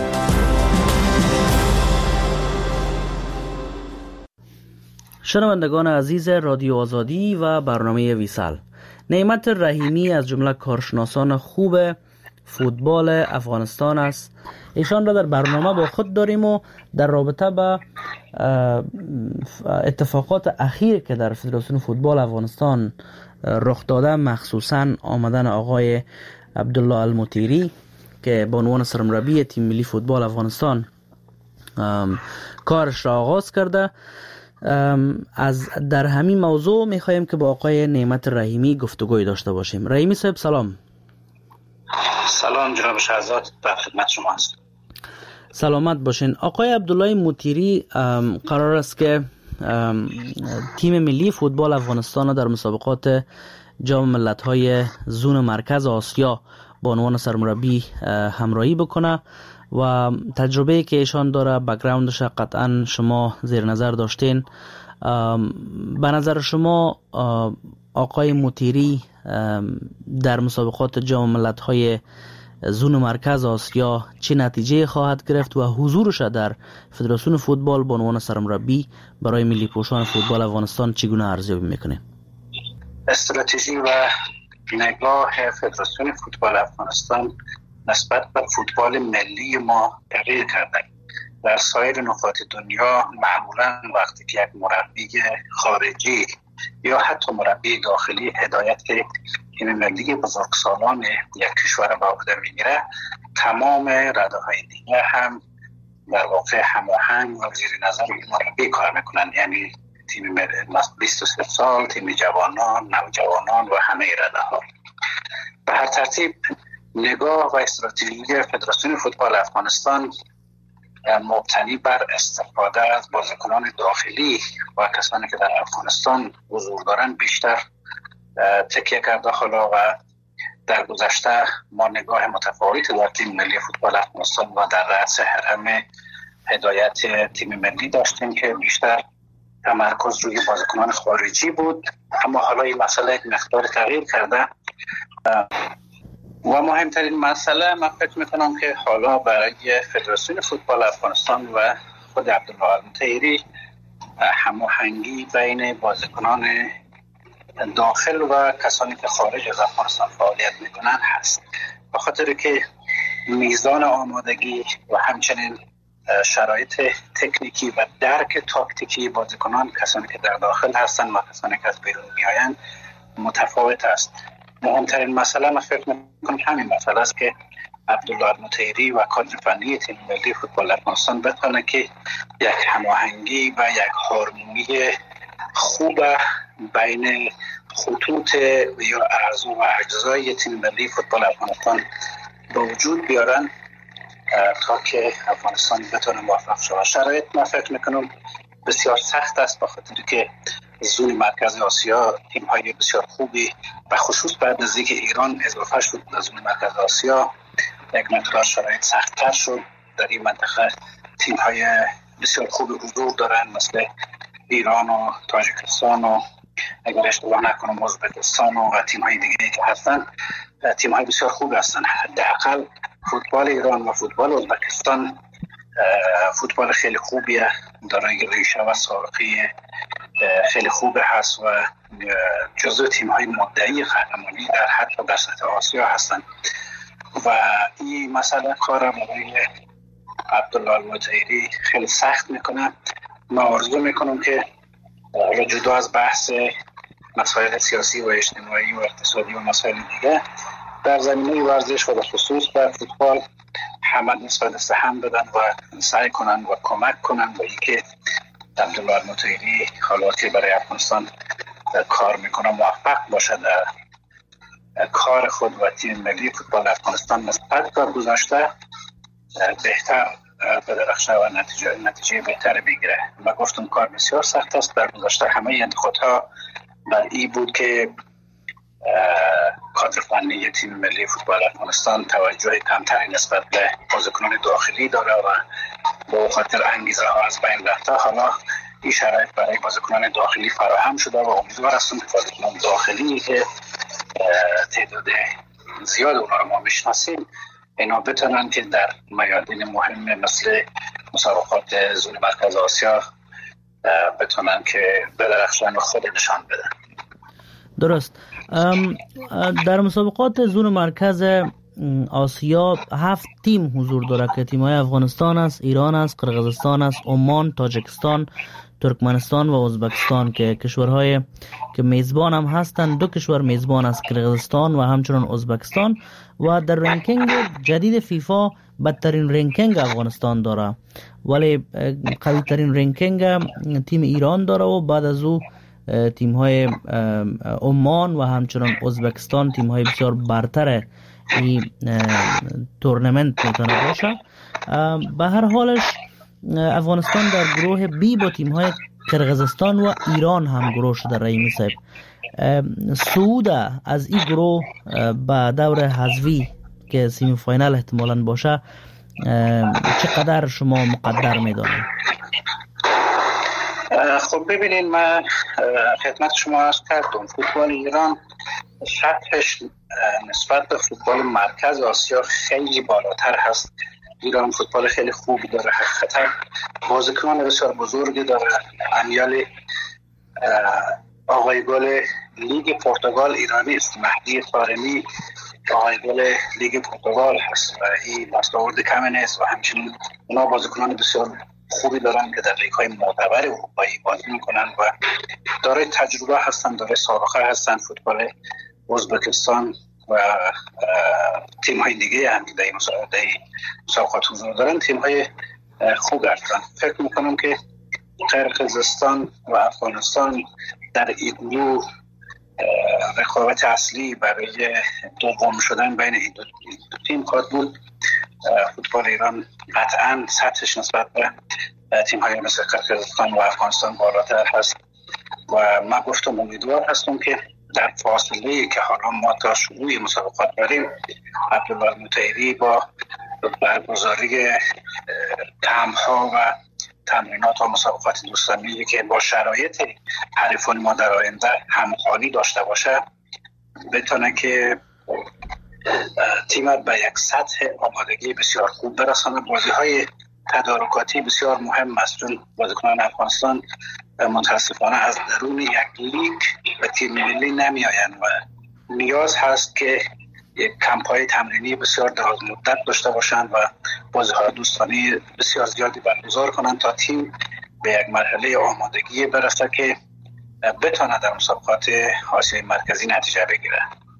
شنوندگان عزیز رادیو آزادی و برنامه ویسال، نعمت رحیمی از جمله کارشناسان خوب فوتبال افغانستان است. ایشان را در برنامه با خود داریم و در رابطه با اتفاقات اخیر که در فدراسیون فوتبال افغانستان رخ داده، مخصوصا آمدن آقای عبدالله المطیری که به عنوان سرمربی تیم ملی فوتبال افغانستان کارش را آغاز کرده، در همین موضوع میخوایم که با آقای نعمت رحیمی گفتگوی داشته باشیم. رحیمی صاحب سلام. سلام جناب شهزاد، در خدمت شما هستم. سلامت باشین. آقای عبدالله مطیری قرار است که تیم ملی فوتبال افغانستان در مسابقات جام ملت‌های زون مرکز آسیا با عنوان سرمربی همراهی بکنه و تجربه‌ای که ایشان داره، بک‌گراندش قطعا شما زیر نظر داشتین. به نظر شما آقای مطیری در مسابقات جام ملت‌های زون مرکز آسیا چه نتیجه خواهد گرفت و حضورش در فدراسیون فوتبال به عنوان سرمربی برای ملی پوشان فوتبال افغانستان چگونه ارزیابی میکنه؟ استراتژی و نگاه فدراسیون فوتبال افغانستان نسبت به فوتبال ملی ما تغییر کرده. در سایر نقاط دنیا معمولا وقتی که یک مربی خارجی یا حتی مربی داخلی هدایت تیم ملی بزرگسالان یک کشور به عهده میگیره، تمام رده‌های دیگه هم در واقع هماهنگ و زیر نظر مربی کار میکنن، یعنی تیم 23 سال، تیم جوانان، نوجوانان و همه رده‌ها. به هر ترتیب نگاه و استراتژی فدراسیون فوتبال افغانستان مبتنی بر استفاده از بازیکنان داخلی و کسانی که در افغانستان حضور دارند بیشتر تکیه کرده. حالا و در گذشته ما نگاه متفاوتی در تیم ملی فوتبال افغانستان و در رأس حرم هدایت تیم ملی داشتیم که بیشتر تمرکز روی بازیکنان خارجی بود، اما حالا این مسئله یک مقدار تغییر کرده و مهمترین مسئله من فکر میکنم که حالا برای فدراسیون فوتبال افغانستان و خود عبدالله المطیری هماهنگی بین بازیکنان داخل و کسانی که خارج از افغانستان فعالیت میکنن هست، به خاطر که میزان آمادگی و همچنین شرایط تکنیکی و درک تاکتیکی بازیکنان، کسانی که در داخل هستن و کسانی که از بیرون میآیند، متفاوت است. مهمترین مسئله من فکر میکنم همین مسئله است که عبدالله المطیری و کادر فنی تیم ملی فوتبال افغانستان بتونه که یک هماهنگی و یک هارمونی خوب بین خطوط یا اعضا و اجزای تیم ملی فوتبال افغانستان به وجود بیارن تا که افغانستان بتونه موفق شود. شرایط من فکر میکنم بسیار سخت است، به خاطر که زون مرکز آسیا تیم های بسیار خوبی و خصوص بعد از اینکه ایران اضافه شد به زون مرکز آسیا یک مقدار شرایط سخت‌تر شد. در این منطقه تیم های بسیار خوبی حضور دارن، مثل ایران و تاجیکستان و اگر اشتباه نکنم ازبکستان و تیم های دیگه که هستن، تیم های بسیار خوب هستن. حداقل فوتبال ایران و فوتبال ازبکستان فوتبال خیلی خوبیه، دارای ریشه و سابقه خیلی خوب هست و جزو تیم های مدعی قهرمانی در حتی در سطح آسیا هستن و این مسئله کار برای عبدالله المطیری خیلی سخت میکنه. من آرزو میکنم که حالا جدا از بحث مسائل سیاسی و اجتماعی و اقتصادی و مسائل دیگه، در زمینه ورزش و به خصوص در فوتبال همه نسبت سهم بدن و سعی کنن و کمک کنن و اینکه عبدالله المطیری حالا که برای افغانستان کار میکنه موفق باشه در کار خود و تیم ملی فوتبال افغانستان نسبت به گذشته بهتر بدرخشه و نتیجه بهتر بگیره. و گفتم کار بسیار سخت است. در گذشته همه انتقادها بر این بود که کادر فنی تیم ملی فوتبال افغانستان توجه کمتری نسبت به بازیکنان داخلی داره و با خاطر انگیزه ها از بین رفته. حالا این شرایط برای بازیکنان داخلی فراهم شده و امیدوار هستم که بازیکنان داخلی که تعداد زیاد اونا رو ما میشناسیم، اینا بتونن که در میادین مهم مثل مسابقات زون مرکز آسیا بتونن که بدرخشن و خود نشان بدن. درست. در مسابقات زون مرکز آسیا 7 تیم حضور داره که تیم‌های افغانستان است، ایران است، قرقیزستان است، عمان، تاجیکستان، ترکمنستان و ازبکستان که کشورهای که میزبان هم هستند. 2 کشور میزبان است، قرقیزستان و همچنین ازبکستان. و در رنکینگ جدید فیفا بدترین رنکینگ افغانستان داره، ولی قوی ترین رنکینگ تیم ایران داره و بعد از او تیم های عمان و همچنین ازبکستان تیم های بسیار برتر این تورنمنت میتونه باشه. به هر حالش افغانستان در گروه بی با تیم های قرقیزستان و ایران هم گروه شده. رحیمی صاحب، صعود از این گروه به دور حذفی که سیمی فاینال احتمالاً باشه چقدر شما مقدر میدانید؟ خب ببینید، من خدمت شما عرض کردم فوتبال ایران سطحش نسبت به فوتبال مرکز آسیا خیلی بالاتر هست. ایران فوتبال خیلی خوبی داره، حقیقتا بازیکنان بسیار بزرگی داره. امیال آقای گل لیگ پرتغال ایرانی است، مهدی طارمی آقای گل لیگ پرتغال هست و این دستاورد کمی نیست و همچنین اونا بازیکنان بسیار خوبی دارن که در لیگ‌های معتبر اروپایی بازی میکنن و داره تجربه هستن، داره سابقه هستن. فوتبال ازبکستان و تیم‌های دیگه هم که در این مسابقات حضور دارن تیم‌های خوب هستن. فکر میکنم که قرقیزستان و افغانستان در این گروه رقابت اصلی برای دوم شدن بین این دو تیم خواهد بود. فوتبال ایران قطعاً سطحش نسبت به تیم‌های مثل قرقیزستان و افغانستان بالاتر هست و من گفتم امیدوار هستم که در فاصله که حالا ما تا شروع مسابقات داریم عبدالله مطیری با برگزاری کمپ‌ها و تمرینات و مسابقات دوستانه‌ای که با شرایط حریفان ما در آینده همخوانی داشته باشه بتونه که تیم به یک سطح آمادگی بسیار خوب برسانه. بازی‌های تدارکاتی بسیار مهم است چون بازیکنان افغانستان متاسفانه از درون یک لیگ به تیم ملی نمی‌آیند و نیاز هست که یک کمپ‌های تمرینی بسیار دراز مدت داشته باشند و بازی‌های دوستانه بسیار زیادی برگزار کنند تا تیم به یک مرحله آمادگی برسه که بتونه در مسابقات آسیای مرکزی نتیجه بگیره.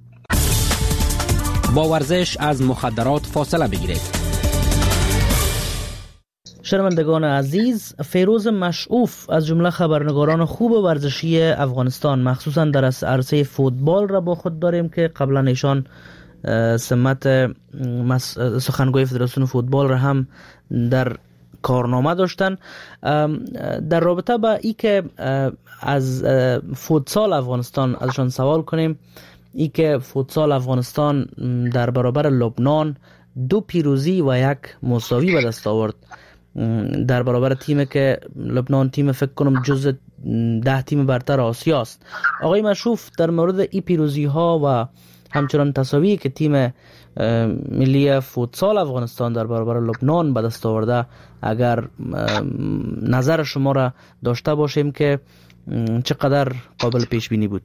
با ورزش از مخدرات فاصله بگیرید. شنوندگان عزیز، فیروز مشعوف از جمله خبرنگاران خوب ورزشی افغانستان مخصوصا در عرصه فوتبال را با خود داریم که قبلا ایشان سمت سخنگوی فدراسیون فوتبال را هم در کارنامه داشتن. در رابطه با ای که از فوتسال افغانستان ازشان سوال کنیم، ای که فوتسال افغانستان در برابر لبنان 2 پیروزی و 1 مساوی به دست آورد در برابر تیمی که لبنان تیم فکر کنم جز 10 تیم برتر آسیا است. آقای مشروف، در مورد این پیروزی ها و همچنان تساوی که تیم ملی فوتسال افغانستان در برابر لبنان به دست آورده، اگر نظر شما را داشته باشیم که چقدر قابل پیش بینی بود؟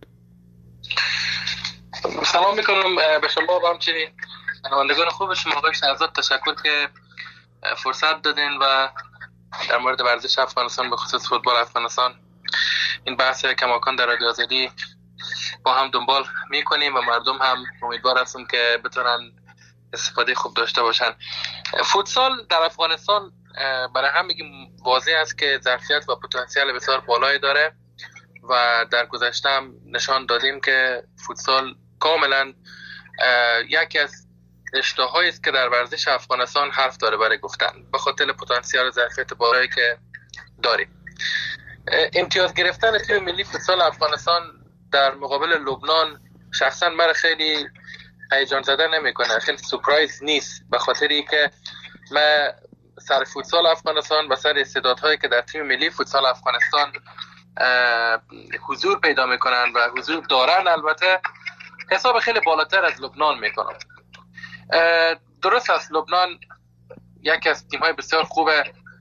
سلام میکنم به شما و همچنین شنوندگان خوب شما. آقای شهرزاد تشکر که فرصت دادین و در مورد ورزش افغانستان به خصوص فوتبال افغانستان این بحث کماکان در رادیو آزادی با هم دنبال میکنیم و مردم هم امیدوار هستم که بتونن استفاده خوب داشته باشن. فوتسال در افغانستان برای هم میگیم واضح است که ظرفیت و پتانسیل بسیار بالایی داره و در گذشته هم نشان دادیم که فوتسال کاملا یکی از رشته‌هایی است که در ورزش افغانستان حرف داره برای گفتن به خاطر پتانسیل و ظرفیت بالایی که داریم. امتیاز گرفتن تیم ملی فوتسال افغانستان در مقابل لبنان شخصا من خیلی هیجان زده نمیکنه، خیلی سورپرایز نیست، به خاطری که من سر فوتسال افغانستان و سر استعدادهایی که در تیم ملی فوتسال افغانستان حضور پیدا میکنن و حضور دارن البته حساب خیلی بالاتر از لبنان میکنم. درست است لبنان یکی از تیم‌های بسیار خوب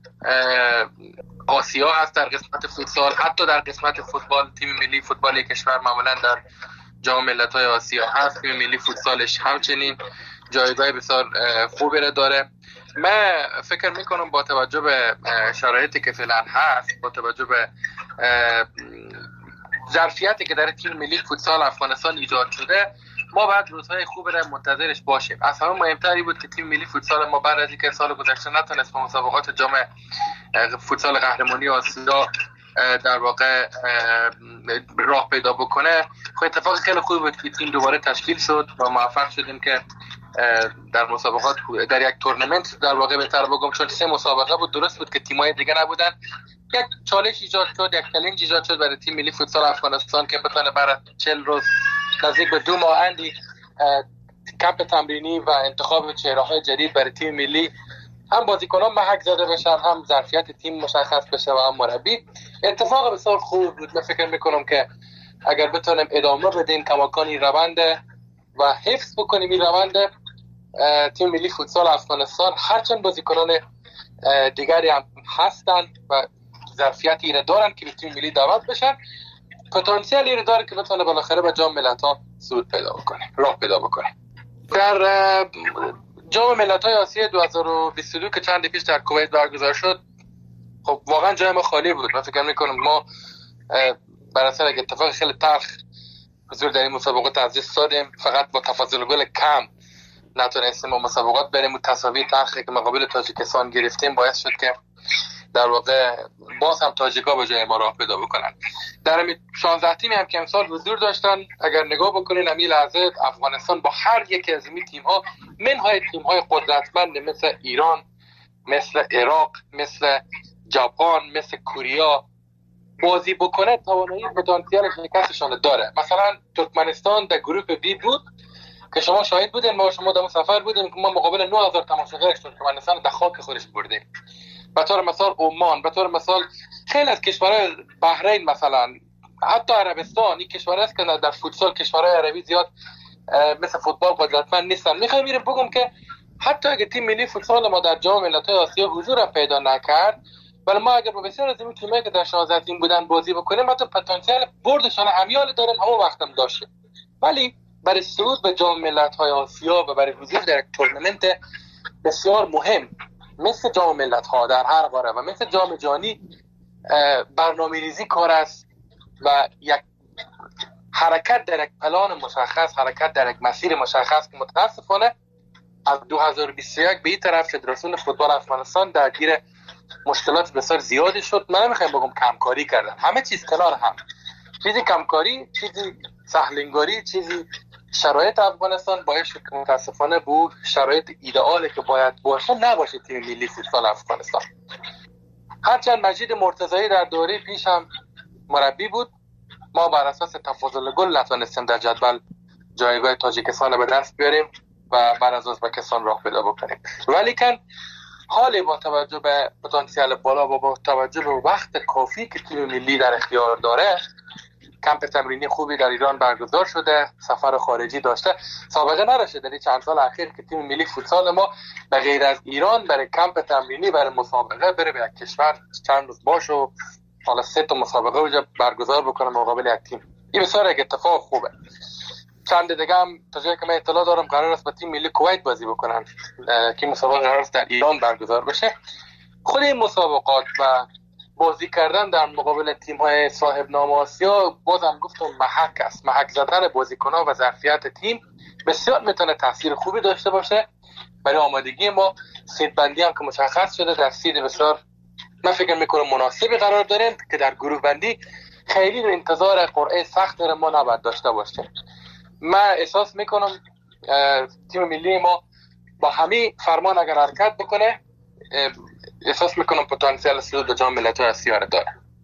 آسیا هست در قسمت فوتسال، حتی در قسمت فوتبال تیم ملی فوتبال کشور معمولا در جام ملت‌های آسیا هست. تیم ملی فوتسالش همچنین جایگاه بسیار خوبی را داره. من فکر میکنم با توجه به شرایطی که فعلا هست، با توجه به ظرفیتی که در تیم ملی فوتسال افغانستان ایجاد شده، ما بعد روزهای خوب را منتظرش باشیم. از همه مهمتری بود که تیم ملی فوتسال ما بعد از اینکه سال گذشته نتونست به مسابقات جام فوتسال قهرمانی آسیا در واقع راه پیدا بکنه، خب اتفاق خیلی خوبی بود که تیم دوباره تشکیل شد و موفق شدیم که در مسابقات در یک تورنمنت در واقع بهتر بگم، چون 3 مسابقه بود، درست بود که تیم‌های دیگه نبودن، یک چالش ایجاد شد، یک چالش ایجاد شد برای تیم ملی فوتسال افغانستان که بتونه برای 40 روز نزدیک به 2 ماه اندی کمپ تمرینی و انتخاب چهره‌های جدید برای تیم ملی هم بازیکنان محک زده بشن، هم ظرفیت تیم مشخص بشه و هم مربی. اتفاق بسیار خوب بود. من فکر میکنم که اگر بتونیم ادامه بدیم کماکانی روند و حفظ بکنیم این روند، تیم ملی فوتسال افغانستان هرچند بازیکنان دیگری هم هستن و ظرفیتی را دارن که به تیم ملی دعوت بشن، پتانسیلی را داره که بتونه بالاخره به جام ملت‌ها صعود پیدا بکنه، راه پیدا بکنه. در جام ملت‌های آسیا 2022 که چند پیش در کویت برگزار شد، خب واقعا جای ما خالی بود. من فکر می‌کنم ما بر اثر یک اتفاق خیلی تلخ حضور در این مسابقات از دست دادیم، فقط با تفاضل گل کم نتونستیم با مسابقات بریم و تساوی تلخی که مقابل تاجیکستان گرفتیم باعث شد که در واقع باز هم تاجیکا به جای ما راه پیدا بکنن. در 16 تیمی هم که امسال حضور داشتن، اگر نگاه بکنین همین لحظه افغانستان با هر یک از این تیم‌ها منهای تیم‌های قدرتمند مثل ایران، مثل عراق، مثل ژاپن، مثل کره بازی بکنه توانایی پتانسیل شکستشان داره. مثلا ترکمنستان در گروه بی بود که شما شاهد بودین، ما شما در سفر بودیم که ما مقابل 9000 تماشاگر ترکمنستان در خاک خودش بردیم. به طور مثال عمان، به طور مثال خیلی از کشورهای بحرین، مثلا حتی عربستان، این کشورها است که در فوتسال کشورهای عربی زیاد مثل فوتبال قدرتمند نیستن. میخوام بگم که حتی اگه تیم ملی فوتسال ما در جام ملت‌های آسیا حضور پیدا نکرد، ولی ما اگر با بسیار از این تیمایی که در 16 تیم بودن بازی بکنیم، حتی پتانسیل بردشان امیال دارن، همون وقت هم داشته. ولی برای صعود به جام ملت‌های آسیا و برای حضور در یک تورنمنت بسیار مهم مثل جام ملت‌ها در هر قاره و مثل جام جهانی، برنامه‌ریزی کار است و یک حرکت در یک پلان مشخص، حرکت در یک مسیر مشخص که متاسفانه از 2021 به این طرف فدراسیون فوتبال افغانستان درگیر مشکلات بسیار زیادی شد. من نمیخوام بگم کمکاری کردن، همه چیز کنار هم، چیزی کمکاری، چیزی سهلنگاری، چیزی شرایط افغانستان باعث شد که متاسفانه به شرایط ایدئالی که باید باشه نباشه تیم ملی فوتبال افغانستان. هرچند مجید مرتضایی در دوره پیش هم مربی بود، ما بر اساس تفاضل گل نتونستیم در جدول جایگاه تاجیکستان به دست بیاریم و بعد از ازبکستان راه پیدا بکنیم. ولی کن حالی با توجه به پتانسیل بالا و با توجه به وقت کافی که تیم ملی در اختیار داره، کمپ تمرینی خوبی در ایران برگزار شده، سفر خارجی داشته، سابقه نداشته در این چند سال اخیر که تیم ملی فوتسال ما به غیر از ایران برای کمپ تمرینی برای مسابقه بره به یک کشور چند روز باشه و حالا 3 تا مسابقه اونجا برگزار بکنه مقابل یک تیم. این بسیار یک اتفاق خوبه. چند دیگه هم تا جایی که من اطلاع دارم قرار است با تیم ملی کویت بازی بکنن که مسابقه قرار است در ایران برگزار بشه. خود این مسابقات و بازی کردن در مقابل تیم‌های صاحب نام آسیا بازم گفتم محک است. محک زدن بازیکن‌ها و ظرفیت تیم بسیار میتونه تاثیر خوبی داشته باشه برای آمادگی ما. سید بندی هم که مشخص شده در سید بسیار من فکر میکنم مناسبی قرار داریم که در گروه بندی خیلی انتظار قرعه سخت ما نباید داشته باشیم. من احساس میکنم تیم ملی ما با همین فرمان اگر حرکت بکنه، احساس میکنم پتانسیل صعود به جام ملت‌های آسیا داره.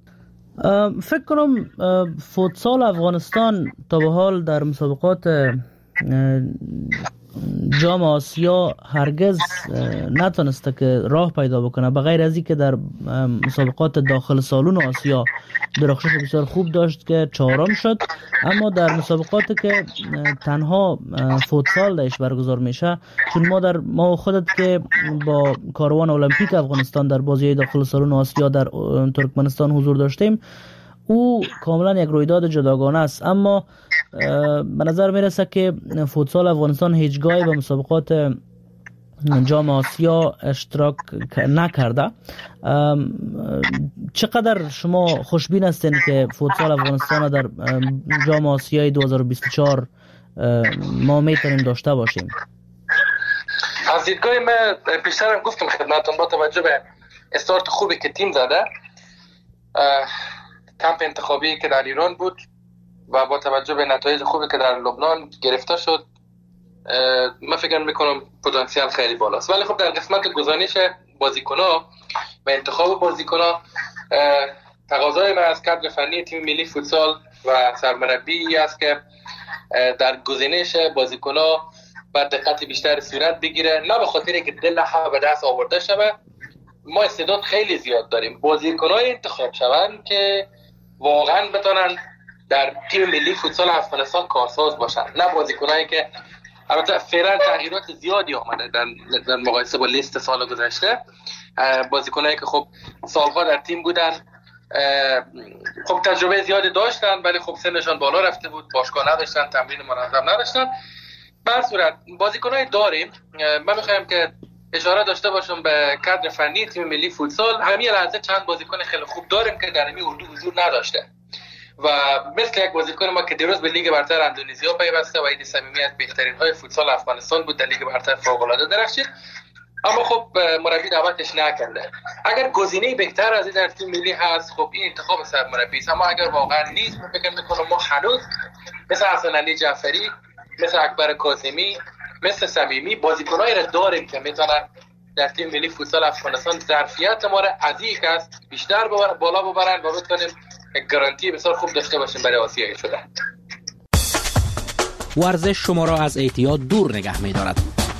فکر کنم فوتسال افغانستان تا به حال در مسابقات جام آسیا هرگز نتونسته که راه پیدا بکنه، بغیر از این که در مسابقات داخل سالن آسیا درخشش بسیار خوب داشت که چهارم شد، اما در مسابقاتی که تنها فوتسال درش برگزار میشه، چون ما خودت که با کاروان المپیک افغانستان در بازی داخل سالن آسیا در ترکمنستان حضور داشتیم، او کاملا یک رویداد جداگانه است. اما به نظر میرسه که فوتسال افغانستان هیچگاهی به مسابقات جام آسیا اشتراک نکرده. چقدر شما خوشبین هستین که فوتسال افغانستان در جام آسیای 2024 ما میتونیم داشته باشیم؟ از دیدگاه من پیشترم گفتم خدمتتون، با توجه به استارت خوبی که تیم زده، کمپ انتخابی که در ایران بود و با توجه به نتایج خوبی که در لبنان گرفته شد، من فکر میکنم پتانسیل خیلی بالاست. ولی خب در قسمت گزینش بازیکن‌ها و انتخاب بازیکن‌ها، تقاضای من از کادر فنی تیم ملی فوتسال و سرمربی است که در گزینش بازیکن‌ها با دقت بیشتر صورت بگیره، نه به خاطر که دل همه به دست آورده شوه. ما استعداد خیلی زیاد داریم، بازیکن‌های انتخاب شوند که واقعا بتونن در تیم ملی فوتسال افغانستان کارساز باشن، نه بازیکنایی که البته فعلا تغییرات زیادی آمده در مقایسه با لیست سال گذشته. بازیکنایی که خب سالها در تیم بودن، خب تجربه زیادی داشتن، ولی خب سنشان بالا رفته بود، باشگاه نداشتن، تمرین منظم نداشتن. به هر صورت بازیکنای داریم. من میخوایم که اشاره داشته باشم به کادر فنی تیم ملی فوتسال. همین لحظه چند بازیکن خیلی خوب داریم که در این اردو حضور نداشته و مثل یک بازیکن ما که دیروز به لیگ برتر اندونزیا پیوسته و عید صمیمی از بهترین های فوتسال افغانستان بود، در لیگ برتر فوق العاده درخشید، اما خب مربی دعوتش نکرده. اگر گزینه بهتر از این در تیم ملی هست، خب این انتخاب سرمربی است. اما اگر واقعا نیست، من فکر میکنم ما هنوز مثل حسن علی جعفری، مثل اکبر کاظمی، مثل صمیمی بازیکنایی را داریم که میتونن در تیم ملی فوتسال افغانستان ظرفیت ما را از این است بیشتر بالا ببرن و بتونیم یک گارانتی بسیار خوب داشته باشیم برای آسیایی شدن. ورزش شما را از اعتیاد دور نگه می‌دارد.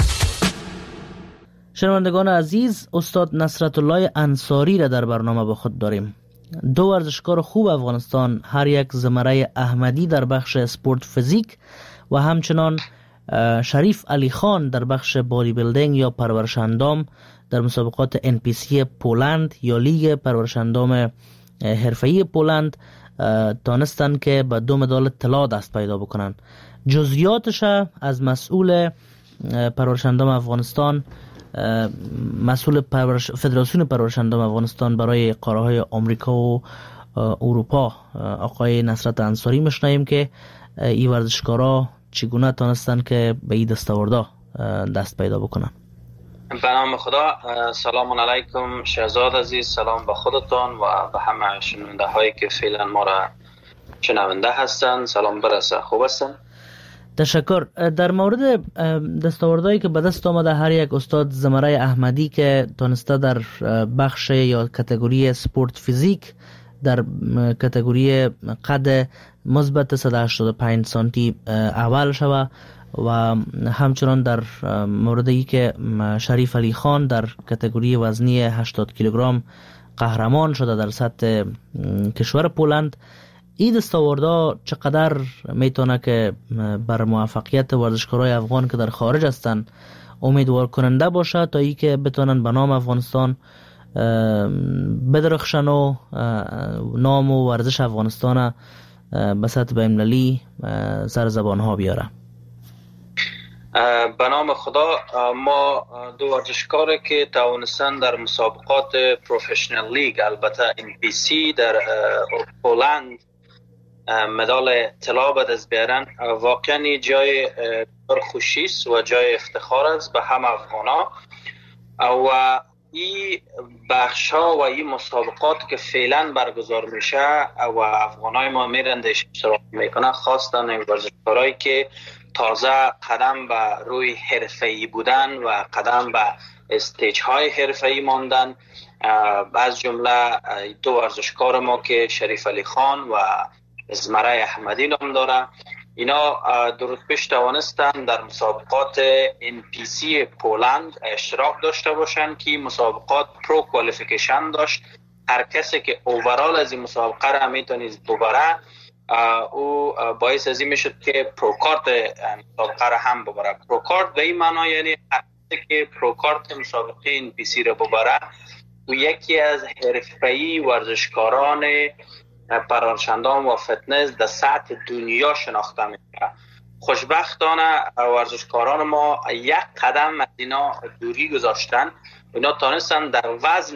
شنوندگان عزیز، استاد نصرت الله انصاری را در برنامه با خود داریم. دو ورزشکار خوب افغانستان، هر یک زمره احمدی در بخش اسپورت فیزیک و همچنان شریف علی خان در بخش بادی بیلدینگ یا پرورش اندام در مسابقات NPC پولند یا لیگ پرورش اندام حرفه‌ای پولند تانستن که به 2 مدال طلا دست پیدا بکنن. جزئیاتش از مسئول پرورش اندام افغانستان، مسئول فدراسیون پرورش اندام افغانستان برای قاره‌های آمریکا و اروپا، آقای نصرت انصاری میشنویم که این ورزشکارا چگونه تانستن که به این دستاوردا دست پیدا بکنن. به نام خدا. سلام علیکم شهزاد عزیز، سلام به خودتان و به همه شنونده هایی که فعلا ما را شنونده هستن، سلام برسه. خوب هستن؟ تشکر. در مورد دستاوردهایی که به دست آمده هر یک استاد زمره احمدی که تانسته در بخش یا کاتگوری سپورت فیزیک در کاتگوری قد مثبت 185 سانتی اول شوه و همچنان در موردی که شریف علی خان در کاتگوری وزنی 80 کیلوگرم قهرمان شده در سطح کشور پولند. این دستاوردها چقدر میتونه که بر موفقیت ورزشکارای افغان که در خارج هستن امیدوار کننده باشه تا ای که بتونن به نام افغانستان بدرخشن و نام و ورزش افغانستان به سطح بین‌المللی سر زبان ها بیاره؟ به نام خدا. ما دو ورزشکاری که توانستن در مسابقات پروفشنال لیگ، البته NPC در پولند مدال طلا به دست بیارن، واقعا جای خوشی است و جای افتخار است به همه افغانا. و این بخش ها و این مسابقات که فعلا برگزار میشه و افغانای ما میرندش اشتراک میکنن، خواستن این ورزشکارایی که تازه قدم به روی حرفه‌ای بودن و قدم به استیج های حرفه‌ای ماندن، از جمله دو ورزشکار ما که شریف علی خان و زمره احمدی نام داره، اینا دو رتبهش توانستن در مسابقات NPC پولند اشتراک داشته باشند که مسابقات پرو کوالیفیکیشن داشت. هر کسی که اوورال از این مسابقه را میتونید ببره او باعث از این میشد که پروکارت مسابقه را هم ببره. پروکارت به این معنا یعنی هر کسی که پروکارت مسابقه NPC را ببره او یکی از حرفه‌ای ورزشکاران پرورشندان و فتنس در سطح دنیا شناخته میشه. خوشبختانه ورزشکاران ما یک قدم از اینا دوری گذاشتن. اینا تانستن در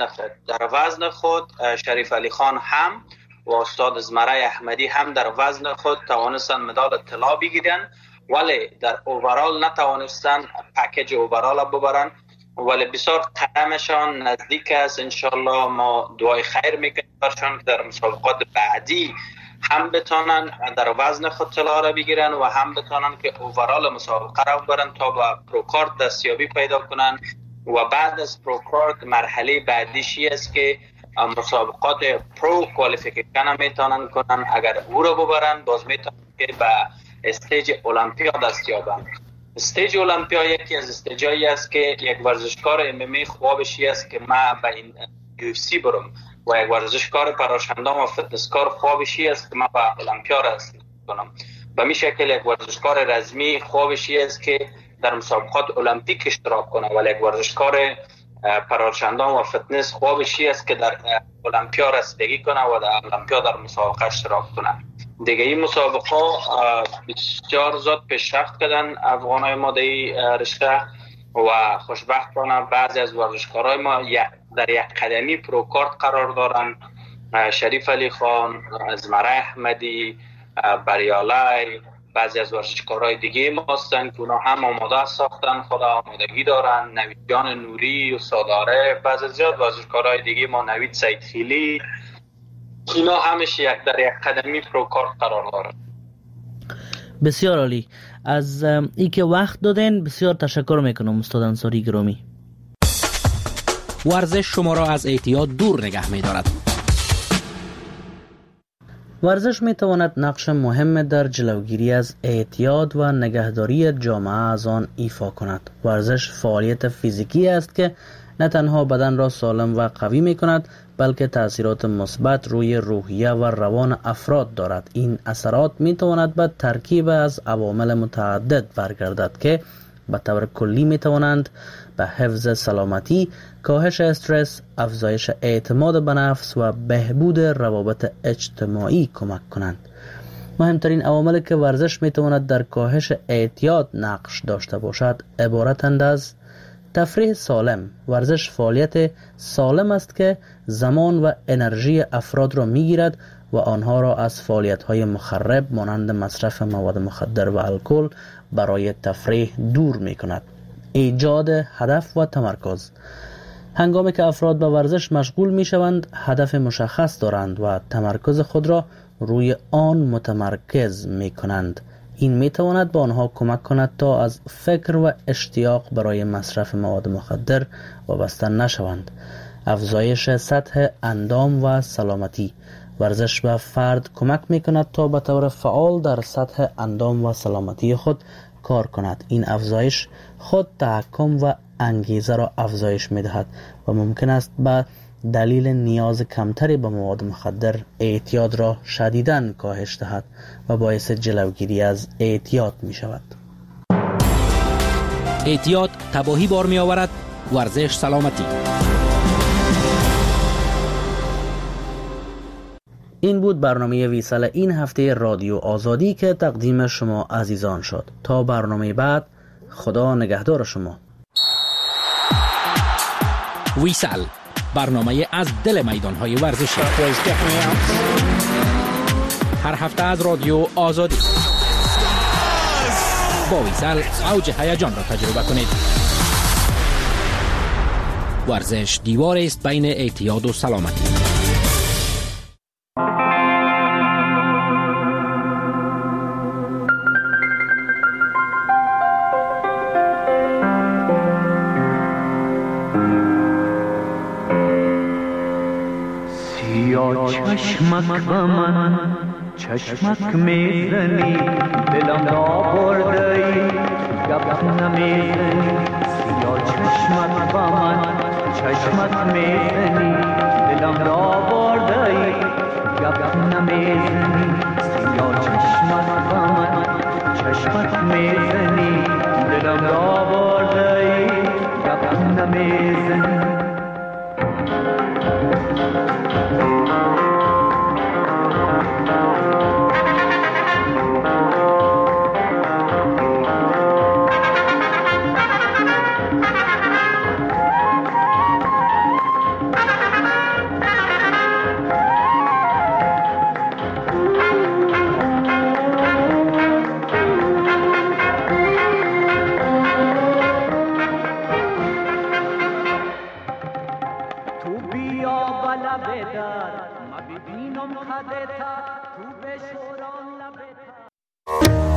وزن خود شریف علی خان هم و استاد زمره احمدی هم در وزن خود توانستن مدال طلا بگیرن، ولی در اوورال نتوانستن پکیج اوورال ببرن، ولی بسیار قدمشان نزدیک است. انشالله ما دعای خیر میکنیم برشان که در مسابقات بعدی هم بتانن در وزن خود طلا را بگیرن و هم بتانن که اوورال مسابقه را ببرن تا به پروکارت دستیابی پیدا کنن. و بعد از پروکارت مرحله بعدیشی است که مسابقات پرو کوالیفیکیشن هم میتونن کنن. اگر او را ببرن باز میتونن که به استیج المپیا دستیابن. استیج المپیا یکی از استیجایی است که یک ورزشکار MMA خوابشی است که ما به این UFC برم و یک ورزشکار پرورشندان و فتنسکار خوابشی است که ما به المپیا رسیدم کنم. به می شکل یک ورزشکار رزمی خوابشی است که در مسابقات المپیک اشتراک کنه، ولی یک ورزشکار پرورشندان و فتنس خوابشی است که در المپیا رسیدگی کنه و در المپیا در مسابقه اشتراک کنه. دیگه این مسابقه بسیار زیاد پیشرفت کردن افغانای ما در این رشته و خوشبختانه بعضی از ورزشکارای ما در یک قدمی پروکارت قرار دارن. شریف علی خان، زمره احمدی، بریالای، بعضی از ورزشکارای دیگه ما هستن که اونا هم آماده ساختن، خود آمادگی دارن. نوید جان نوری، استاد عارف، بعضی زیاد ورزشکارای دیگه ما، نوید سیدخیلی، اینا همش در یک قدمی پروکارت قرار دارن. بسیار عالی. از ای که وقت دادن بسیار تشکر میکنم استاد انصاری گرامی. ورزش شما را از اعتیاد دور نگه می‌دارد. ورزش میتواند نقش مهم در جلوگیری از اعتیاد و نگهداری جامعه از آن ایفا کند. ورزش فعالیت فیزیکی است که نه تنها بدن را سالم و قوی میکند بلکه تأثیرات مثبت روی روحیه و روان افراد دارد. این اثرات میتواند به ترکیب از عوامل متعدد برگردد که به طور کلی میتوانند به حفظ سلامتی، کاهش استرس، افزایش اعتماد به نفس و بهبود روابط اجتماعی کمک کنند. مهمترین عواملی که ورزش میتواند در کاهش اعتیاد نقش داشته باشد عبارتند از تفریح سالم. ورزش فعالیت سالم است که زمان و انرژی افراد را میگیرد و آنها را از فعالیت‌های مخرب مانند مصرف مواد مخدر و الکل برای تفریح دور می‌کند. ایجاد هدف و تمرکز. هنگامی که افراد به ورزش مشغول می‌شوند، هدف مشخص دارند و تمرکز خود را روی آن متمرکز می‌کنند. این می‌تواند به آنها کمک کند تا از فکر و اشتیاق برای مصرف مواد مخدر وابسته نشوند. افزایش سطح اندام و سلامتی. ورزش به فرد کمک می‌کند تا به طور فعال در سطح اندام و سلامتی خود کار کند. این افزایش خود تحکم و انگیزه را افزایش می‌دهد و ممکن است به دلیل نیاز کمتری به مواد مخدر اعتیاد را شدیداً کاهش دهد و باعث جلوگیری از اعتیاد می‌شود. اعتیاد تباهی بار می‌آورد، ورزش سلامتی. این بود برنامه ویسال این هفته رادیو آزادی که تقدیم شما عزیزان شد. تا برنامه بعد، خدا نگهدار شما. ویسال، برنامه از دل میدان‌های ورزشی. هر هفته از رادیو آزادی. با ویسال اوج هیجان را تجربه کنید. ورزش دیواری است بین اعتیاد و سلامتی. چشمک به من چشمک میزنی دلم हमें